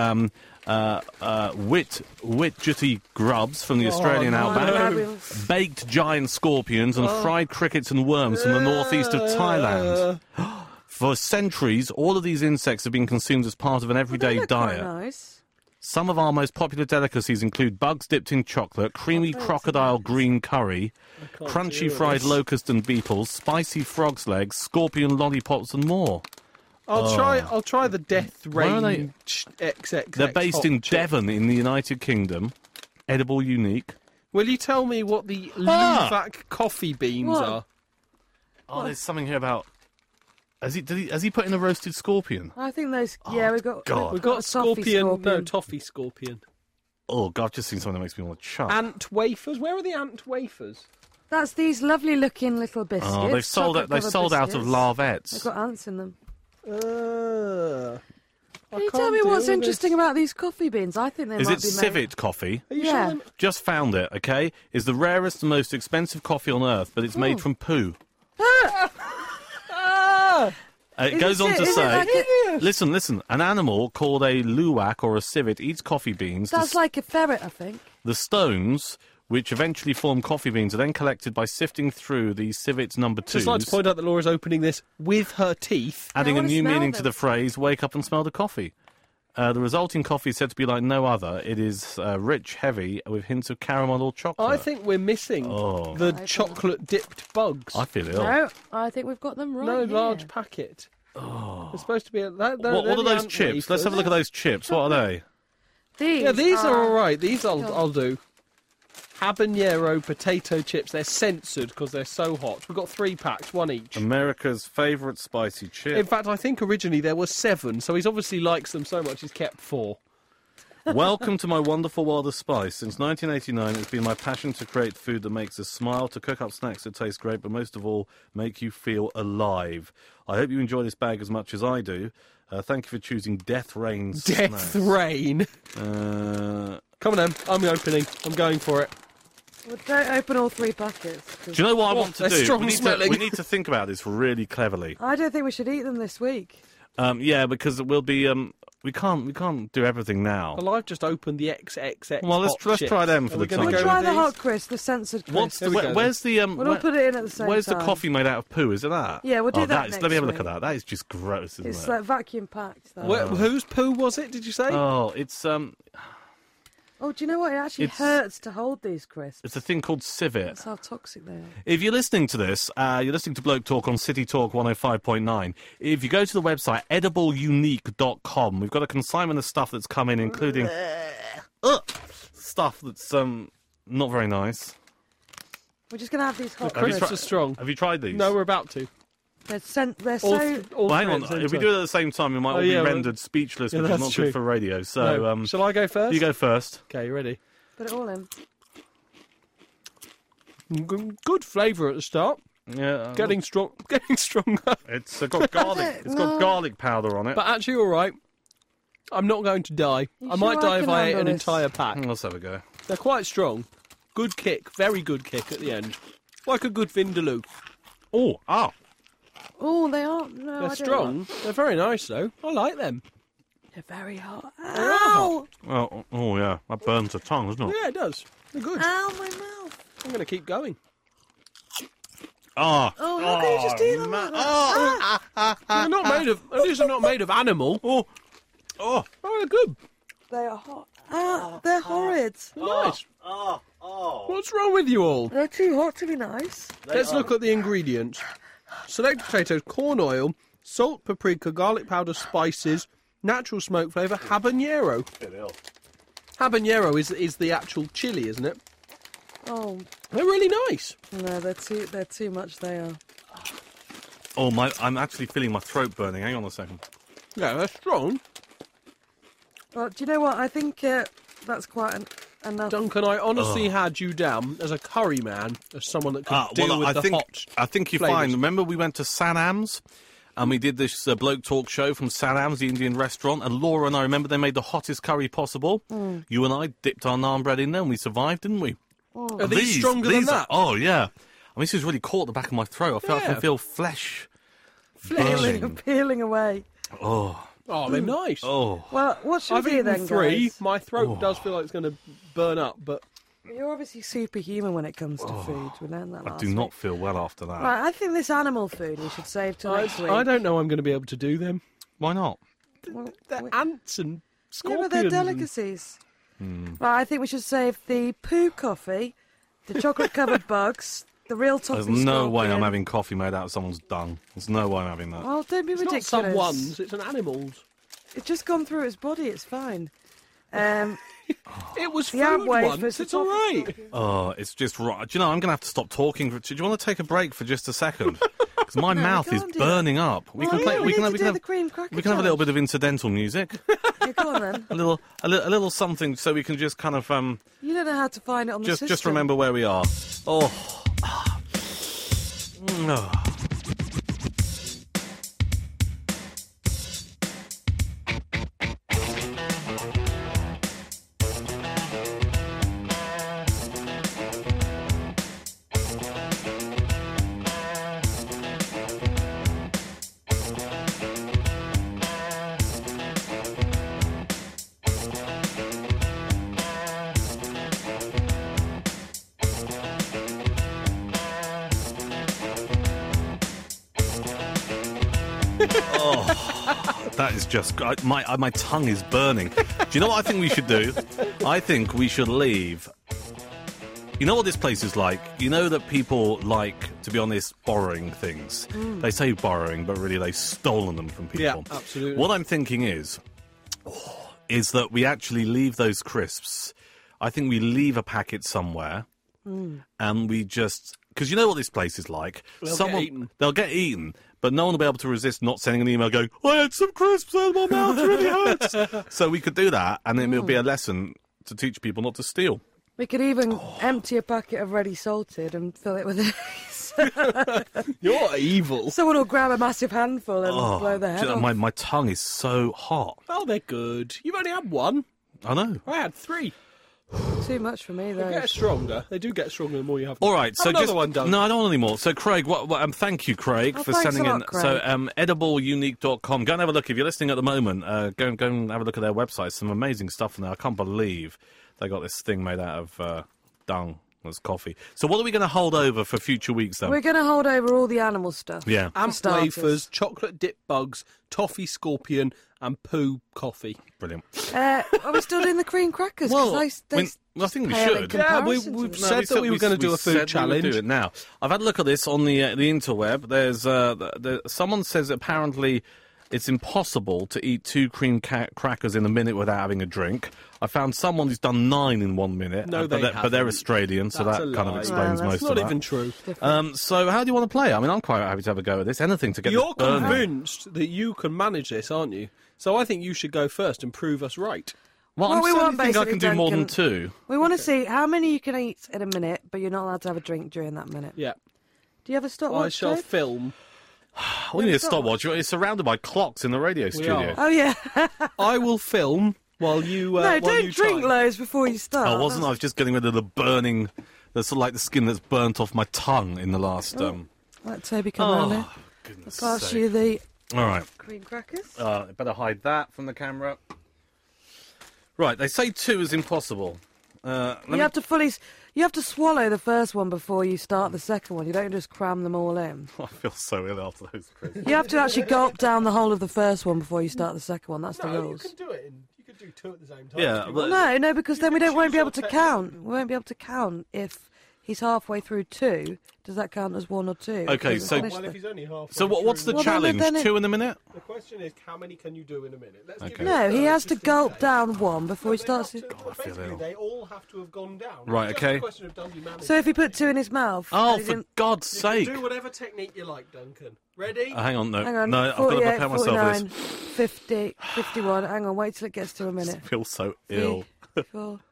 Speaker 3: Witjiti grubs from the Australian outback,
Speaker 4: no.
Speaker 3: baked giant scorpions and fried crickets and worms from the northeast of Thailand. For centuries, all of these insects have been consumed as part of an everyday
Speaker 4: They look quite
Speaker 3: diet.
Speaker 4: nice.
Speaker 3: Some of our most popular delicacies include bugs dipped in chocolate, creamy crocodile green curry, crunchy fried locust and beetles, spicy frog's legs, scorpion lollipops and more.
Speaker 5: I'll try the Death
Speaker 3: Where are they?
Speaker 5: Rain XXX.
Speaker 3: They're based
Speaker 5: hot
Speaker 3: in
Speaker 5: chip.
Speaker 3: Devon in the United Kingdom. Edible Unique.
Speaker 5: Will you tell me what the Luwak coffee beans
Speaker 4: What?
Speaker 5: are?
Speaker 3: Oh, there's something here about... Has he put in a roasted scorpion?
Speaker 4: I think those. Yeah, we've got.
Speaker 3: God.
Speaker 5: We've got
Speaker 4: a toffee
Speaker 5: scorpion. No, toffee scorpion.
Speaker 3: Oh, God, I've just seen something that makes me want to chug.
Speaker 5: Ant wafers. Where are the ant wafers?
Speaker 4: That's these lovely looking little biscuits.
Speaker 3: Oh, they've sold out of
Speaker 4: They've
Speaker 3: larvettes.
Speaker 4: got ants in them.
Speaker 5: I
Speaker 4: Can you
Speaker 5: can't
Speaker 4: tell me
Speaker 5: deal
Speaker 4: what's
Speaker 5: with
Speaker 4: interesting
Speaker 5: this.
Speaker 4: about these coffee beans? I think they
Speaker 3: Is
Speaker 4: might
Speaker 3: it
Speaker 4: be
Speaker 3: civet coffee?
Speaker 5: Are you
Speaker 4: Yeah.
Speaker 5: sure?
Speaker 3: Just found it, okay? Is the rarest and most expensive coffee on earth, but it's made from poo. It
Speaker 4: Is
Speaker 3: goes
Speaker 4: it-
Speaker 3: on to
Speaker 4: is it
Speaker 3: say,
Speaker 4: like
Speaker 3: listen, an animal called a luwak or a civet eats coffee beans.
Speaker 4: That's like a ferret, I think.
Speaker 3: The stones, which eventually form coffee beans, are then collected by sifting through the civet's number twos,
Speaker 5: Just like to point out that Laura's opening this with her teeth.
Speaker 3: adding
Speaker 4: I
Speaker 3: a
Speaker 4: wanna
Speaker 3: new
Speaker 4: smell
Speaker 3: meaning to
Speaker 4: them.
Speaker 3: the phrase, wake up and smell the coffee. The resulting coffee is said to be like no other. It is rich, heavy, with hints of caramel or chocolate.
Speaker 5: I think we're missing the chocolate-dipped bugs.
Speaker 3: I feel ill.
Speaker 4: No, I think we've got them right.
Speaker 5: No
Speaker 4: here.
Speaker 5: large packet. Oh. It's supposed to be...
Speaker 3: What are those chips? Let's have a look at those chips. What are they?
Speaker 4: These.
Speaker 5: Yeah, these are all right. These I'll do. Habanero potato chips. They're censored because they're so hot. We've got 3 packs, one each.
Speaker 3: America's favourite spicy chip.
Speaker 5: In fact, I think originally there were 7, so he obviously likes them so much he's kept 4.
Speaker 3: Welcome to my wonderful world of spice. Since 1989, it's been my passion to create food that makes us smile, to cook up snacks that taste great, but most of all, make you feel alive. I hope you enjoy this bag as much as I do. Thank you for choosing Death Rain
Speaker 5: Death
Speaker 3: snacks.
Speaker 5: Rain.
Speaker 3: Do
Speaker 5: Come on then, I'm opening. I'm going for it.
Speaker 4: Well, don't open all 3 packets. 'cause
Speaker 3: you know what I want to
Speaker 5: they're
Speaker 3: do?
Speaker 5: strong
Speaker 3: We
Speaker 5: smelling.
Speaker 3: need to think about this really cleverly.
Speaker 4: I don't think we should eat them this week.
Speaker 3: Yeah, because we'll be... we can't do everything now.
Speaker 5: Well, I've just opened the XXX.
Speaker 3: Well, let's
Speaker 5: hot chips.
Speaker 3: try them for
Speaker 5: Are we
Speaker 3: the
Speaker 5: gonna
Speaker 3: time
Speaker 5: go
Speaker 4: We'll try
Speaker 5: with
Speaker 4: the
Speaker 5: these?
Speaker 4: hot crisp, the censored crisp.
Speaker 3: What's the...
Speaker 5: Here we go
Speaker 3: Where's the...
Speaker 4: We'll all put it in at the same
Speaker 3: Where's
Speaker 4: time.
Speaker 3: the coffee made out of poo? Is it that?
Speaker 4: Yeah, we'll do that
Speaker 3: Let
Speaker 4: next
Speaker 3: me have a look
Speaker 4: week.
Speaker 3: at that. That is just gross, isn't
Speaker 4: It's
Speaker 3: it?
Speaker 4: like vacuum packed, though.
Speaker 5: Whose poo was it, did you say?
Speaker 3: Oh, it's
Speaker 4: Oh, do you know what? It actually
Speaker 3: It's-
Speaker 4: hurts to hold these crisps.
Speaker 3: a thing called civet.
Speaker 4: That's how toxic they are.
Speaker 3: If you're listening to this, you're listening to Bloke Talk on City Talk 105.9. If you go to the website edibleunique.com, we've got a consignment of stuff that's come in, including stuff that's not very nice.
Speaker 4: We're just going to have these hot
Speaker 5: Have you
Speaker 4: crisps.
Speaker 5: tri- are strong.
Speaker 3: Have you tried these?
Speaker 5: No, we're about to.
Speaker 4: They're
Speaker 5: All
Speaker 4: so...
Speaker 5: th- all
Speaker 3: Well, hang on.
Speaker 5: three at the
Speaker 3: If we
Speaker 5: same
Speaker 3: do it
Speaker 5: time.
Speaker 3: at the same time, we might all
Speaker 5: yeah,
Speaker 3: be
Speaker 5: well-
Speaker 3: rendered speechless,
Speaker 5: Yeah,
Speaker 3: which is
Speaker 5: that's
Speaker 3: not
Speaker 5: true.
Speaker 3: good for radio. So,
Speaker 5: No. Shall I go first?
Speaker 3: you go first.
Speaker 5: Okay, you ready?
Speaker 4: Put it all in.
Speaker 5: Good flavour at the start.
Speaker 3: Yeah,
Speaker 5: Getting strong. Getting stronger.
Speaker 3: it's got garlic. It's got garlic powder on it.
Speaker 5: But actually, all right. I'm not going to die.
Speaker 4: You
Speaker 5: I might
Speaker 4: sure I
Speaker 5: die if
Speaker 4: can
Speaker 5: I ate
Speaker 4: handle
Speaker 5: an
Speaker 4: this?
Speaker 5: entire pack.
Speaker 3: Let's have a go.
Speaker 5: They're quite strong. Good kick. Very good kick at the end. Like a good Vindaloo.
Speaker 3: Oh,
Speaker 4: Oh, they are... No, I
Speaker 5: They're
Speaker 4: don't
Speaker 5: strong.
Speaker 4: like-
Speaker 5: They're very nice, though. I like them.
Speaker 4: They're very hot.
Speaker 5: are
Speaker 4: Ow!
Speaker 3: well, oh yeah, that burns the tongue, doesn't it?
Speaker 5: Yeah, it does. They're good.
Speaker 4: Ow, my mouth.
Speaker 5: I'm going to keep going.
Speaker 3: Ah,
Speaker 4: Oh, how can you just eat them like that?
Speaker 5: They're not made of. These are not made of animal.
Speaker 3: oh,
Speaker 5: Oh, they're good.
Speaker 4: They are hot. Ah, they're horrid.
Speaker 5: Nice. What's wrong with you all?
Speaker 4: They're too hot to be nice.
Speaker 5: Let's look at the ingredients. Select potatoes, corn oil, salt, paprika, garlic powder, spices, natural smoke flavour, habanero. Habanero is the actual chili, isn't it?
Speaker 4: Oh,
Speaker 5: They're really nice.
Speaker 4: no, they're too much, they are.
Speaker 3: oh I'm actually feeling my throat burning. Hang on a second.
Speaker 5: Yeah, they're strong.
Speaker 4: Well, do you know what? I think that's quite enough.
Speaker 5: Duncan, I honestly had you down as a curry man, as someone that could deal with the hot.
Speaker 3: I think you're
Speaker 5: flavours.
Speaker 3: fine. Remember we went to Sanam's? And we did this Bloke Talk show from Sanam's, the Indian restaurant. And Laura and I remember they made the hottest curry possible. You and I dipped our naan bread in there and we survived, didn't we?
Speaker 5: Are these stronger than that?
Speaker 3: Oh, yeah. I mean, this has really caught the back of my throat. I can feel flesh
Speaker 4: Peeling away.
Speaker 3: Oh,
Speaker 5: they're nice.
Speaker 3: oh.
Speaker 4: Well, what should
Speaker 5: I've
Speaker 4: we do
Speaker 5: eaten
Speaker 4: then,
Speaker 5: 3.
Speaker 4: guys?
Speaker 5: My throat does feel like it's going to burn up, but
Speaker 4: You're obviously superhuman when it comes to food. We learned that
Speaker 3: I
Speaker 4: last
Speaker 3: do not
Speaker 4: week.
Speaker 3: feel well after that.
Speaker 4: Right, I think this animal food we should save till next week.
Speaker 5: I don't know I'm going to be able to do them.
Speaker 3: Why not?
Speaker 4: Well,
Speaker 5: They're
Speaker 4: we-
Speaker 5: ants and
Speaker 4: yeah,
Speaker 5: scorpions.
Speaker 4: but they're delicacies. Right, I think we should save the poo coffee, the chocolate-covered bugs, the real toffee
Speaker 3: There's no way I'm
Speaker 4: scorpion.
Speaker 3: having coffee made out of someone's dung. There's no way I'm having that.
Speaker 4: Oh, don't be
Speaker 5: It's not
Speaker 4: ridiculous.
Speaker 5: someone's, it's an animal's.
Speaker 4: It's just gone through its body. It's fine.
Speaker 5: It was
Speaker 4: The
Speaker 5: food
Speaker 4: ab wafers,
Speaker 5: once,
Speaker 4: the
Speaker 5: it's all
Speaker 4: toffee
Speaker 5: right.
Speaker 3: Oh, it's just right. Do you know, I'm going to have to stop talking. Do you want to take a break for just a second? Because my mouth is
Speaker 4: can't do
Speaker 3: burning up. We
Speaker 4: Well,
Speaker 3: can play.
Speaker 4: yeah,
Speaker 3: we
Speaker 4: we
Speaker 3: can
Speaker 4: need
Speaker 3: have.
Speaker 4: to
Speaker 3: We
Speaker 4: do
Speaker 3: can have.
Speaker 4: the cream cracker
Speaker 3: We can have a little
Speaker 4: challenge.
Speaker 3: bit of incidental music.
Speaker 4: Yeah, go on then.
Speaker 3: a little something, so we can just kind of
Speaker 4: You don't know how to find it on the system.
Speaker 3: just remember where we are. Oh. Oh. That is just my tongue is burning. Do you know what I think we should do? I think we should leave. You know what this place is like? You know that people like, to be honest, borrowing things. They say borrowing, but really they've stolen them from people.
Speaker 5: Yeah, absolutely.
Speaker 3: What I'm thinking is that we actually leave those crisps. I think we leave a packet somewhere, and we just... Because you know what this place is like. They'll get eaten, but no one will be able to resist not sending an email going, I had some crisps and my mouth really hurts. So we could do that, and then it'll be a lesson to teach people not to steal.
Speaker 4: We could even empty a packet of ready salted and fill it with this.
Speaker 5: You're evil.
Speaker 4: Someone will grab a massive handful and blow their
Speaker 3: Do
Speaker 4: head
Speaker 3: you know,
Speaker 4: off.
Speaker 3: my tongue is so hot.
Speaker 5: Oh, they're good. You've only had 1.
Speaker 3: I know.
Speaker 5: I had 3.
Speaker 4: Too much for me,
Speaker 5: They
Speaker 4: though.
Speaker 5: get stronger. They do get stronger the more you have.
Speaker 3: All right, so
Speaker 5: another
Speaker 3: just
Speaker 5: one done.
Speaker 3: no, I don't want any more. So, Craig, thank you, Craig,
Speaker 4: Oh,
Speaker 3: for
Speaker 4: thanks
Speaker 3: sending
Speaker 4: a
Speaker 3: in.
Speaker 4: lot, Craig.
Speaker 3: So, edibleunique.com. Go and have a look if you're listening at the moment. Go and have a look at their website. Some amazing stuff in there. I can't believe they got this thing made out of dung as coffee. So, what are we going to hold over for future weeks, then?
Speaker 4: We're going to hold over all the animal stuff.
Speaker 3: Yeah.
Speaker 4: for
Speaker 5: Ant
Speaker 4: starters.
Speaker 5: wafers, chocolate dip bugs, toffee scorpion, and poo coffee.
Speaker 3: Brilliant.
Speaker 4: Are we still doing the cream crackers? 'Cause
Speaker 3: Well,
Speaker 4: I
Speaker 3: think we
Speaker 4: pale in
Speaker 3: should.
Speaker 5: Yeah,
Speaker 4: comparison to
Speaker 5: we've
Speaker 4: them.
Speaker 5: said that we were going to do a food
Speaker 3: said we
Speaker 5: challenge.
Speaker 3: would do it now. I've had a look at this on the interweb. There's someone says apparently it's impossible to eat 2 cream crackers in a minute without having a drink. I found someone who's done 9 in 1 minute.
Speaker 5: No,
Speaker 3: but they're
Speaker 5: haven't.
Speaker 3: Australian, so
Speaker 5: That's
Speaker 3: that
Speaker 5: a
Speaker 3: kind of
Speaker 5: lie.
Speaker 3: explains
Speaker 4: No,
Speaker 3: most
Speaker 5: It's
Speaker 3: of
Speaker 5: not
Speaker 3: that.
Speaker 5: even true.
Speaker 3: So how do you want to play? I mean, I'm quite happy to have a go at this. Anything to get
Speaker 5: You're
Speaker 3: this burning.
Speaker 5: convinced that you can manage this, aren't you? So I think you should go first and prove us right.
Speaker 3: Well,
Speaker 4: What
Speaker 3: I'm
Speaker 4: we
Speaker 3: certainly
Speaker 4: want,
Speaker 3: think I
Speaker 4: basically,
Speaker 3: can do more than
Speaker 4: Duncan-
Speaker 3: 2.
Speaker 4: We want to see how many you can eat in a minute, but you're not allowed to have a drink during that minute.
Speaker 5: Yeah.
Speaker 4: Do you have a stopwatch,
Speaker 5: I shall
Speaker 4: Dave?
Speaker 5: film.
Speaker 3: We need a
Speaker 4: stopwatch.
Speaker 3: stopwatch. It's surrounded by clocks in the radio studio.
Speaker 5: are.
Speaker 4: Oh, yeah.
Speaker 5: I will film while you.
Speaker 4: No,
Speaker 5: while
Speaker 4: don't
Speaker 5: you
Speaker 4: drink
Speaker 5: time.
Speaker 4: loads before you start.
Speaker 3: I wasn't. I was just getting rid of the burning, the sort of like the skin that's burnt off my tongue in the last.
Speaker 4: Let Toby come around here.
Speaker 3: Goodness
Speaker 4: Pass
Speaker 3: sake.
Speaker 4: you the
Speaker 3: All right.
Speaker 4: cream crackers.
Speaker 3: Better hide that from the camera. Right. They say 2 is impossible.
Speaker 4: You have to swallow the first one before you start the second one. You don't just cram them all in.
Speaker 3: I feel so ill after those crisps.
Speaker 4: You have to actually gulp down the whole of the first one before you start the second one. That's the
Speaker 5: No, you
Speaker 4: rules.
Speaker 5: can do it. You could do 2 at the same time.
Speaker 3: Yeah,
Speaker 5: if you
Speaker 3: but-
Speaker 5: want.
Speaker 4: No, because then we
Speaker 5: can
Speaker 4: won't
Speaker 5: choose
Speaker 4: be able to
Speaker 5: your
Speaker 4: count. We won't be able to count if he's halfway through 2, does that count as 1 or 2?
Speaker 3: Okay,
Speaker 4: Because
Speaker 3: so-
Speaker 4: it's finished
Speaker 5: Well, if
Speaker 4: the-
Speaker 5: he's only halfway
Speaker 3: So what's the
Speaker 5: through-
Speaker 4: Well,
Speaker 3: challenge?
Speaker 4: then it-
Speaker 3: 2 in a minute?
Speaker 5: The question is, how many can you do in a minute? Let's give
Speaker 3: Okay.
Speaker 5: you
Speaker 4: No,
Speaker 5: a
Speaker 4: he
Speaker 5: third
Speaker 4: has to
Speaker 5: just in
Speaker 4: gulp
Speaker 5: case.
Speaker 4: down 1 before he
Speaker 5: They
Speaker 4: starts
Speaker 5: have
Speaker 4: it.
Speaker 5: to-
Speaker 3: I feel
Speaker 5: basically,
Speaker 3: ill.
Speaker 5: they all have to have gone down.
Speaker 3: Right,
Speaker 5: It's
Speaker 3: okay.
Speaker 5: just a question of does he manage
Speaker 4: So if he
Speaker 5: it?
Speaker 4: put 2 in his mouth...
Speaker 3: Oh,
Speaker 4: and he
Speaker 3: for
Speaker 4: didn't-
Speaker 3: God's
Speaker 5: You
Speaker 3: sake.
Speaker 5: can do whatever technique you like, Duncan. Ready?
Speaker 3: Hang on, no.
Speaker 4: Hang on,
Speaker 3: No, I've got to
Speaker 4: 48,
Speaker 3: prepare myself for
Speaker 4: 49,
Speaker 3: this.
Speaker 4: 50, 51. Hang on, wait till it gets to a minute.
Speaker 3: I feel so
Speaker 4: 3,
Speaker 3: ill.
Speaker 4: 4,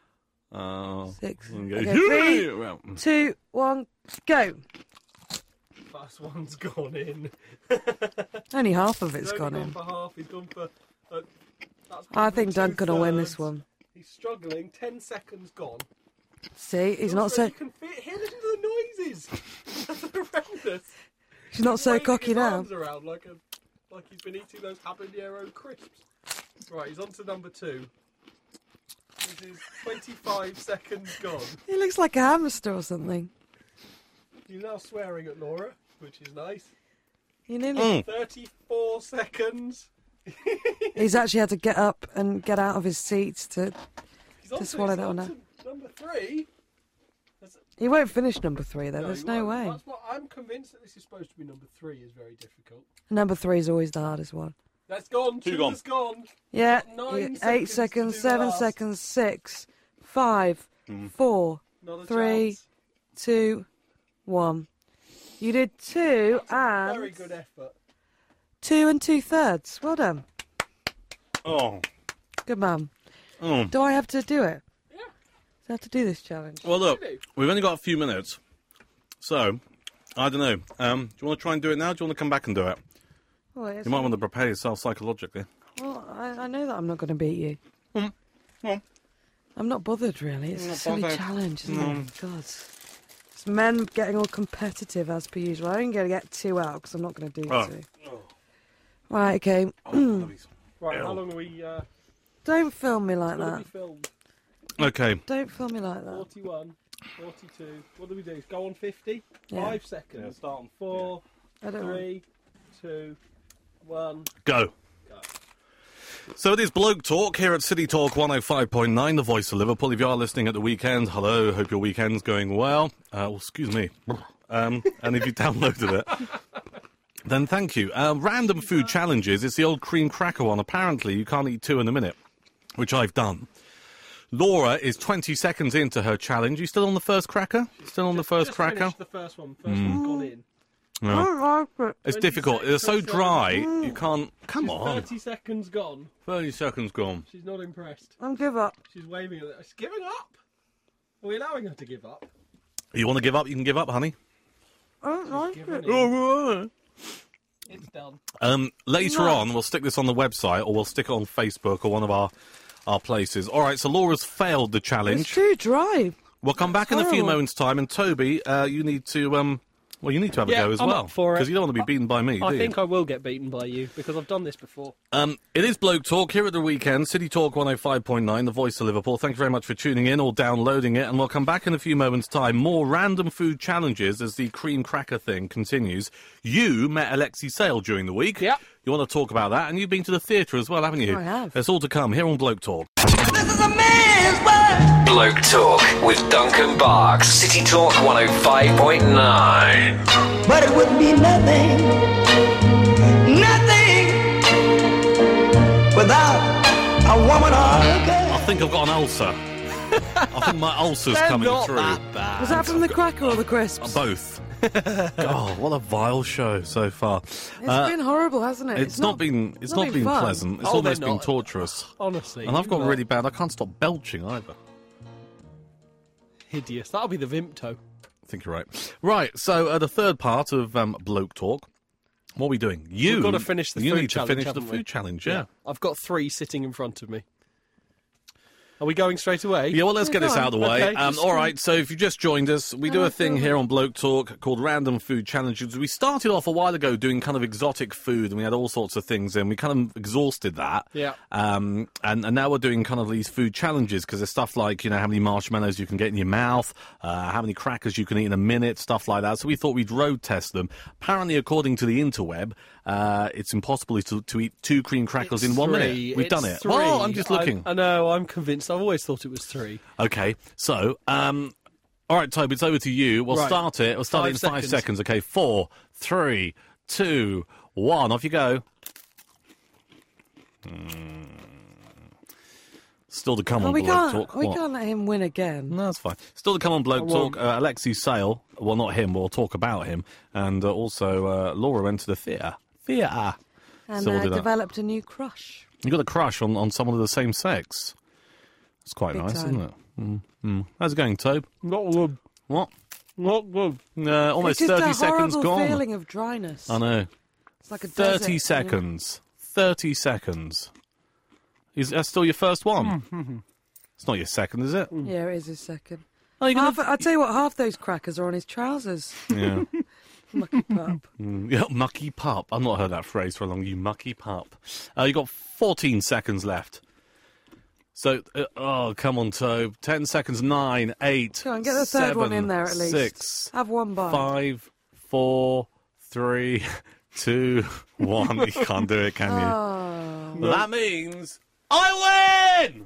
Speaker 3: Oh.
Speaker 4: 6.
Speaker 3: Okay.
Speaker 4: Okay, 3,
Speaker 3: Well,
Speaker 4: 2, 1, go.
Speaker 5: First one's gone in.
Speaker 4: Only half of
Speaker 5: He's
Speaker 4: it's
Speaker 5: only
Speaker 4: gone
Speaker 5: gone
Speaker 4: in.
Speaker 5: for half. He's gone for... that's
Speaker 4: I think
Speaker 5: probably
Speaker 4: Duncan will win
Speaker 5: 2/3.
Speaker 4: this one.
Speaker 5: He's struggling. 10 seconds gone.
Speaker 4: See, he's not
Speaker 5: Also,
Speaker 4: so
Speaker 5: You can hear listen to the noises. That's horrendous.
Speaker 4: he's not so
Speaker 5: Waving
Speaker 4: cocky
Speaker 5: his
Speaker 4: now.
Speaker 5: arms around like he's been eating those habanero crisps. Right, he's on to number 2. This is 25 seconds gone.
Speaker 4: He looks like a hamster or something.
Speaker 5: He's now swearing at Laura, which is nice.
Speaker 4: You nearly.
Speaker 5: 34 seconds.
Speaker 4: He's actually had to get up and get out of his seat to.
Speaker 5: He's on
Speaker 4: swallow that
Speaker 5: he's
Speaker 4: one
Speaker 5: on
Speaker 4: now.
Speaker 5: to number 3.
Speaker 4: He won't finish number 3 though. There's
Speaker 5: he
Speaker 4: no
Speaker 5: won't.
Speaker 4: way.
Speaker 5: That's what I'm convinced that this is supposed to be number 3 is very difficult.
Speaker 4: Number 3 is always the hardest one.
Speaker 5: That's gone.
Speaker 3: 2
Speaker 5: 2
Speaker 3: gone.
Speaker 5: has gone.
Speaker 4: Yeah,
Speaker 5: Got 9
Speaker 4: 8
Speaker 5: seconds to
Speaker 4: seconds,
Speaker 5: do
Speaker 4: 7
Speaker 5: last.
Speaker 4: seconds, 6, 5, 4,
Speaker 5: Not a
Speaker 4: 3,
Speaker 5: chance.
Speaker 4: 2, 1. You did 2
Speaker 5: Very
Speaker 4: and
Speaker 5: good effort.
Speaker 4: 2 2/3. Well done.
Speaker 3: Oh.
Speaker 4: Good man.
Speaker 3: Oh.
Speaker 4: Do I have to do it?
Speaker 5: Yeah.
Speaker 4: Do I have to do this challenge?
Speaker 3: Well, look,
Speaker 5: Really?
Speaker 3: we've only got a few minutes. So, I don't know. Do you want to try and do it now? Do you want to come back and do it?
Speaker 4: Well, it's-
Speaker 3: You might want to prepare yourself psychologically.
Speaker 4: well, I know that I'm not going to beat you.
Speaker 3: Well,
Speaker 4: I'm not bothered, really. It's a
Speaker 3: Not
Speaker 4: silly
Speaker 3: bothered.
Speaker 4: challenge, isn't it? God. It's men getting all competitive, as per usual. I'm going to get 2 out, because I'm not going to do
Speaker 3: Oh.
Speaker 4: 2. Right, okay.
Speaker 5: Right, how long are we...
Speaker 4: Don't film me like
Speaker 5: gonna
Speaker 4: that.
Speaker 5: be filmed?
Speaker 3: okay.
Speaker 4: Don't film me like that.
Speaker 5: 41, 42. What do we do? Go on 50?
Speaker 4: Yeah.
Speaker 5: 5 seconds.
Speaker 3: start on
Speaker 5: 4,
Speaker 4: I don't know.
Speaker 5: 3, 2, 1.
Speaker 3: Go. So it is Bloke Talk here at City Talk 105.9, the voice of Liverpool. If you are listening at the weekend, hello, hope your weekend's going well. Excuse me. And if you downloaded it, then thank you. Random food challenges. It's the old cream cracker one. Apparently, you can't eat 2 in a minute, which I've done. Laura is 20 seconds into her challenge. You still on the first cracker? Still on the first
Speaker 5: Just
Speaker 3: cracker?
Speaker 5: finished the first one. First one's gone in.
Speaker 3: No.
Speaker 4: I don't like it.
Speaker 3: It's
Speaker 5: 20
Speaker 3: difficult. They're so
Speaker 5: seconds,
Speaker 3: dry, you can't... Come
Speaker 5: She's
Speaker 3: on.
Speaker 5: 30 seconds gone.
Speaker 3: 30 seconds gone.
Speaker 5: She's not impressed.
Speaker 4: I'll give up.
Speaker 5: She's waving at it. She's giving up. Are we allowing her to give up?
Speaker 3: You want to give up? You can give up, honey.
Speaker 4: I don't like
Speaker 5: Giving
Speaker 4: it.
Speaker 5: in. It's done.
Speaker 3: Later
Speaker 4: No.
Speaker 3: on, we'll stick this on the website, or we'll stick it on Facebook or one of our places. All right, so Laura's failed the
Speaker 4: It's
Speaker 3: challenge.
Speaker 4: too dry.
Speaker 3: We'll come back in a few
Speaker 4: horrible.
Speaker 3: moments' time, and Toby, you need to well, you need to have a
Speaker 5: Yeah,
Speaker 3: go as
Speaker 5: I'm
Speaker 3: well,
Speaker 5: up for it.
Speaker 3: because you don't want to be beaten by me, do
Speaker 5: I
Speaker 3: you?
Speaker 5: think I will get beaten by you because I've done this before.
Speaker 3: It is Bloke Talk here at the weekend, City Talk 105.9, the voice of Liverpool. Thank you very much for tuning in or downloading it, and we'll come back in a few moments' time. More random food challenges as the cream cracker thing continues. You met Alexi Sale during the week.
Speaker 5: Yep.
Speaker 3: You want to talk about that, and you've been to the theatre as well, haven't you?
Speaker 4: I have.
Speaker 3: It's all to come here on Bloke Talk.
Speaker 2: This is a man's world,
Speaker 1: Bloke Talk with Duncan Barks. City Talk 105.9.
Speaker 2: but it would be nothing, nothing without a woman or a girl.
Speaker 3: I think I've got an ulcer. I think my ulcer's coming
Speaker 5: not
Speaker 3: through.
Speaker 5: that bad.
Speaker 4: Was that from the cracker or the crisps?
Speaker 3: Both. God, what a vile show so far.
Speaker 4: It's been horrible, hasn't it?
Speaker 3: It's not been
Speaker 4: fun.
Speaker 3: pleasant. It's
Speaker 5: Oh,
Speaker 3: almost
Speaker 5: they're
Speaker 3: been
Speaker 5: not.
Speaker 3: torturous.
Speaker 5: Honestly.
Speaker 3: And I've
Speaker 5: you
Speaker 3: got
Speaker 5: are
Speaker 3: really bad. I can't stop belching either.
Speaker 5: hideous. That'll be the Vimto.
Speaker 3: I think you're right. Right, so the third part of Bloke Talk. What are we doing?
Speaker 5: We've got to finish the
Speaker 3: you
Speaker 5: food
Speaker 3: need to
Speaker 5: challenge,
Speaker 3: finish the
Speaker 5: haven't we?
Speaker 3: food challenge, yeah.
Speaker 5: I've got 3 sitting in front of me. Are we going straight away?
Speaker 3: Yeah, well, let's get this out of the way.
Speaker 5: Okay, just-
Speaker 3: All right, so if you just joined us, we do a thing here on Bloke Talk called Random Food Challenges. We started off a while ago doing kind of exotic food, and we had all sorts of things, and we kind of exhausted that.
Speaker 5: Yeah.
Speaker 3: And now we're doing kind of these food challenges, because there's stuff like, you know, how many marshmallows you can get in your mouth, how many crackers you can eat in a minute, stuff like that. So we thought we'd road test them. Apparently, according to the interweb, it's impossible to eat 2 cream crackers in 1 minute. We've done it. Well, I'm just looking.
Speaker 5: I know, I'm convinced. I've always thought it was 3.
Speaker 3: Okay, so All right, Toby, it's over to you. We'll
Speaker 5: Right.
Speaker 3: start it. We'll start it in 5 seconds. Okay, 4, 3, 2, 1. Off you go. Still to come on
Speaker 4: we
Speaker 3: Bloke
Speaker 4: can't.
Speaker 3: Talk.
Speaker 4: We
Speaker 3: What?
Speaker 4: can't let him win again.
Speaker 3: No, that's fine. Still to come on Bloke Talk. Alexi Sale. Well, not him. We'll talk about him. And also, Laura went to the theatre.
Speaker 4: And
Speaker 3: So we'll do that.
Speaker 4: developed a new crush.
Speaker 3: You got a crush on someone of the same sex. It's quite
Speaker 4: Big
Speaker 3: nice,
Speaker 4: time.
Speaker 3: isn't it? How's it going, Tobe?
Speaker 5: Not good.
Speaker 3: What?
Speaker 5: Not good.
Speaker 3: Almost
Speaker 4: It's just
Speaker 3: 30
Speaker 4: a
Speaker 3: seconds
Speaker 4: horrible
Speaker 3: gone.
Speaker 4: feeling of dryness.
Speaker 3: I know.
Speaker 4: It's like a
Speaker 3: 30
Speaker 4: desert.
Speaker 3: seconds. 30 seconds. Is that still your first one? It's not your second, is it?
Speaker 4: Yeah, it is his second.
Speaker 3: Oh, you're gonna...
Speaker 4: I'll tell you what, half those crackers are on his trousers.
Speaker 3: Yeah.
Speaker 4: Mucky pup.
Speaker 3: Yeah, mucky pup. I've not heard that phrase for a long. You mucky pup. You got 14 seconds left. So, come on, Tobe. 10 seconds. 9, 8.
Speaker 4: Go on, get the third one
Speaker 3: 7,
Speaker 4: in there at least.
Speaker 3: 6,
Speaker 4: Have one bite.
Speaker 3: 5, 4, 3, 2, 1. You can't do it, can you?
Speaker 4: Oh.
Speaker 3: That means I win!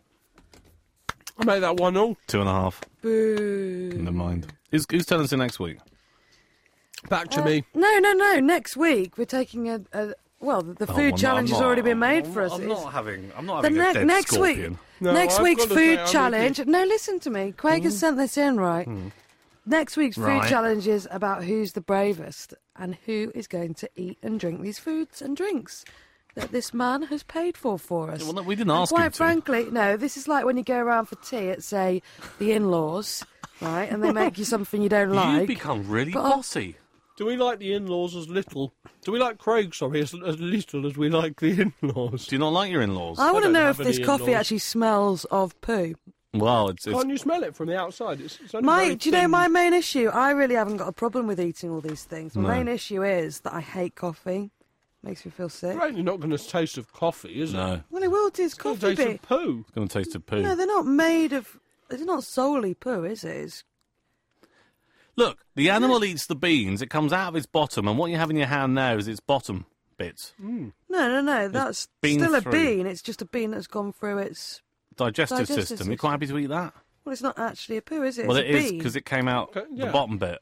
Speaker 5: I made that 1-0.
Speaker 3: 2.5.
Speaker 4: Boo.
Speaker 3: Never mind. Who's turning to next week?
Speaker 5: Back to me.
Speaker 4: No. Next week we're taking the food challenge has already been made for us.
Speaker 3: I'm not having
Speaker 4: The
Speaker 3: a dead
Speaker 4: next
Speaker 3: scorpion.
Speaker 4: week,
Speaker 5: No,
Speaker 4: next
Speaker 5: I've
Speaker 4: week's
Speaker 5: got to say,
Speaker 4: food
Speaker 5: I'm with
Speaker 4: challenge. No, listen to me. Craig has sent this in, right? Next week's food
Speaker 3: Right.
Speaker 4: challenge is about who's the bravest and who is going to eat and drink these foods and drinks that this man has paid for us.
Speaker 3: Well, no, we didn't
Speaker 4: And
Speaker 3: ask him
Speaker 4: quite
Speaker 3: to.
Speaker 4: frankly, no, this is like when you go around for tea at, say, the in-laws, right, and they make you something you don't like.
Speaker 3: You've become really
Speaker 4: But-
Speaker 3: bossy.
Speaker 5: Do we like the in-laws as little? Do we like Craig, sorry, as little as we like the in-laws?
Speaker 3: Do you not like your in-laws?
Speaker 4: I want to
Speaker 5: don't
Speaker 4: know
Speaker 5: have
Speaker 4: if this
Speaker 5: any
Speaker 4: coffee
Speaker 5: in-laws.
Speaker 4: actually smells of poo.
Speaker 3: Well, it's
Speaker 5: Can't you smell it from the outside? It's only very
Speaker 4: Do you know
Speaker 5: thin.
Speaker 4: my main issue? I really haven't got a problem with eating all these things. My
Speaker 3: No.
Speaker 4: main issue is that I hate coffee. Makes me feel sick.
Speaker 5: You're not going to taste of coffee, is it?
Speaker 3: no.
Speaker 4: Well, it will do. It's
Speaker 5: It's going
Speaker 4: coffee
Speaker 5: to taste
Speaker 4: bit.
Speaker 5: of poo.
Speaker 3: It's going to taste of poo.
Speaker 4: No, they're not made of. It's not solely poo, is it? It's,
Speaker 3: Look, the animal eats the beans. It comes out of its bottom, and what you have in your hand now is its bottom bits.
Speaker 4: no. That's
Speaker 3: been
Speaker 4: still a
Speaker 3: through.
Speaker 4: bean. It's just a bean that's gone through its.
Speaker 3: Digestive
Speaker 4: Digestive
Speaker 3: system. You're quite happy to eat that?
Speaker 4: Well, it's not actually a poo, is it?
Speaker 3: Well,
Speaker 4: it's
Speaker 3: it
Speaker 4: a
Speaker 3: is,
Speaker 4: bean.
Speaker 3: because it came out
Speaker 5: Okay,
Speaker 3: the
Speaker 5: yeah.
Speaker 3: bottom bit.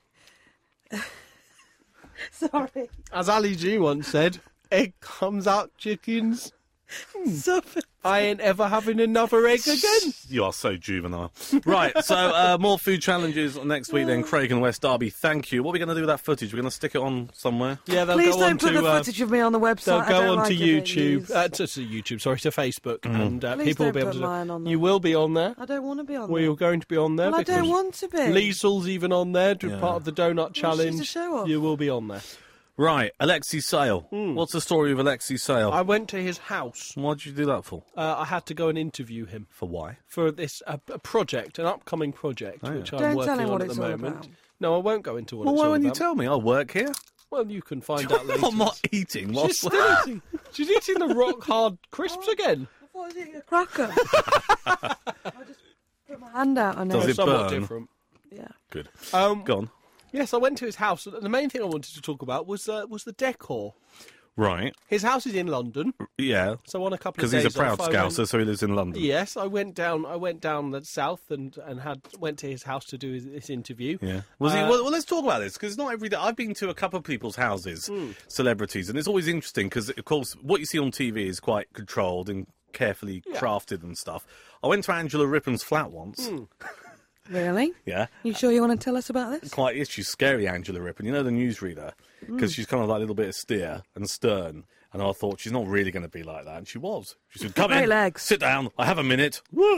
Speaker 4: Sorry.
Speaker 5: As Ali G once said, egg comes out chickens.
Speaker 4: Stop it.
Speaker 5: I ain't ever having another egg again.
Speaker 3: You are so juvenile. Right, so more food challenges next week then, Craig and West Derby. Thank you. What are we going to do with that footage? We're going to stick it on somewhere?
Speaker 5: Yeah, they'll
Speaker 4: Please
Speaker 5: go on
Speaker 4: don't put
Speaker 5: to
Speaker 4: the footage of me on the website.
Speaker 5: they'll
Speaker 4: I
Speaker 5: go
Speaker 4: don't
Speaker 5: on
Speaker 4: like
Speaker 5: to
Speaker 4: it being
Speaker 5: YouTube.
Speaker 4: used.
Speaker 5: To YouTube, sorry, to Facebook, and
Speaker 4: Please
Speaker 5: people will
Speaker 4: don't
Speaker 5: be able
Speaker 4: put
Speaker 5: to.
Speaker 4: mine on there.
Speaker 5: You will be on there.
Speaker 4: I don't want to be on
Speaker 5: Well,
Speaker 4: there.
Speaker 5: you're going to be on there.
Speaker 4: Well, I don't
Speaker 5: because
Speaker 4: want to be.
Speaker 5: Liesel's even on there, to
Speaker 3: Yeah.
Speaker 5: part of the donut challenge.
Speaker 4: a show-off.
Speaker 5: You will be on there.
Speaker 3: Right, Alexi Sale. What's the story of Alexi Sale?
Speaker 5: I went to his house.
Speaker 3: What did you do that for?
Speaker 5: I had to go and interview him
Speaker 3: For why?
Speaker 5: for this a project, an upcoming project, which I'm
Speaker 4: Don't
Speaker 5: working
Speaker 4: tell him
Speaker 5: on
Speaker 4: what
Speaker 5: at
Speaker 4: it's
Speaker 5: the
Speaker 4: all
Speaker 5: moment.
Speaker 4: about.
Speaker 5: No, I won't go into what
Speaker 3: Well,
Speaker 5: it's
Speaker 3: why
Speaker 5: all
Speaker 3: won't you
Speaker 5: about.
Speaker 3: tell me? I work here.
Speaker 5: Well, you can find out later.
Speaker 3: I'm not eating.
Speaker 5: She's
Speaker 3: Whilst...
Speaker 5: still eating. She's eating the rock hard crisps again.
Speaker 4: I thought I was eating a cracker. I just put my hand out and
Speaker 3: Does
Speaker 5: They're
Speaker 3: it
Speaker 5: somewhat
Speaker 3: burn?
Speaker 5: different.
Speaker 4: Yeah.
Speaker 3: Good.
Speaker 5: Go
Speaker 3: Gone.
Speaker 5: Yes, I went to his house. The main thing I wanted to talk about was the decor.
Speaker 3: Right.
Speaker 5: His house is in London,
Speaker 3: Yeah.
Speaker 5: so on a couple
Speaker 3: Because
Speaker 5: of days
Speaker 3: he's a proud
Speaker 5: off, I went-
Speaker 3: Scouser, so he lives in London.
Speaker 5: Yes, I went down the south and went to his house to do this interview.
Speaker 3: Yeah. Was he? Well, let's talk about this because not every day. I've been to a couple of people's houses, celebrities, and it's always interesting because, of course, what you see on TV is quite controlled and carefully crafted and stuff. I went to Angela Rippon's flat once.
Speaker 4: Really?
Speaker 3: Yeah.
Speaker 4: You sure you want to tell us about this?
Speaker 3: Quite. She's scary, Angela Rippon. You know, the newsreader, because she's kind of like a little bit austere and stern. And I thought she's not really going to be like that, and she was. She said, "Come
Speaker 4: Great
Speaker 3: in,
Speaker 4: legs.
Speaker 3: sit down. I have a minute."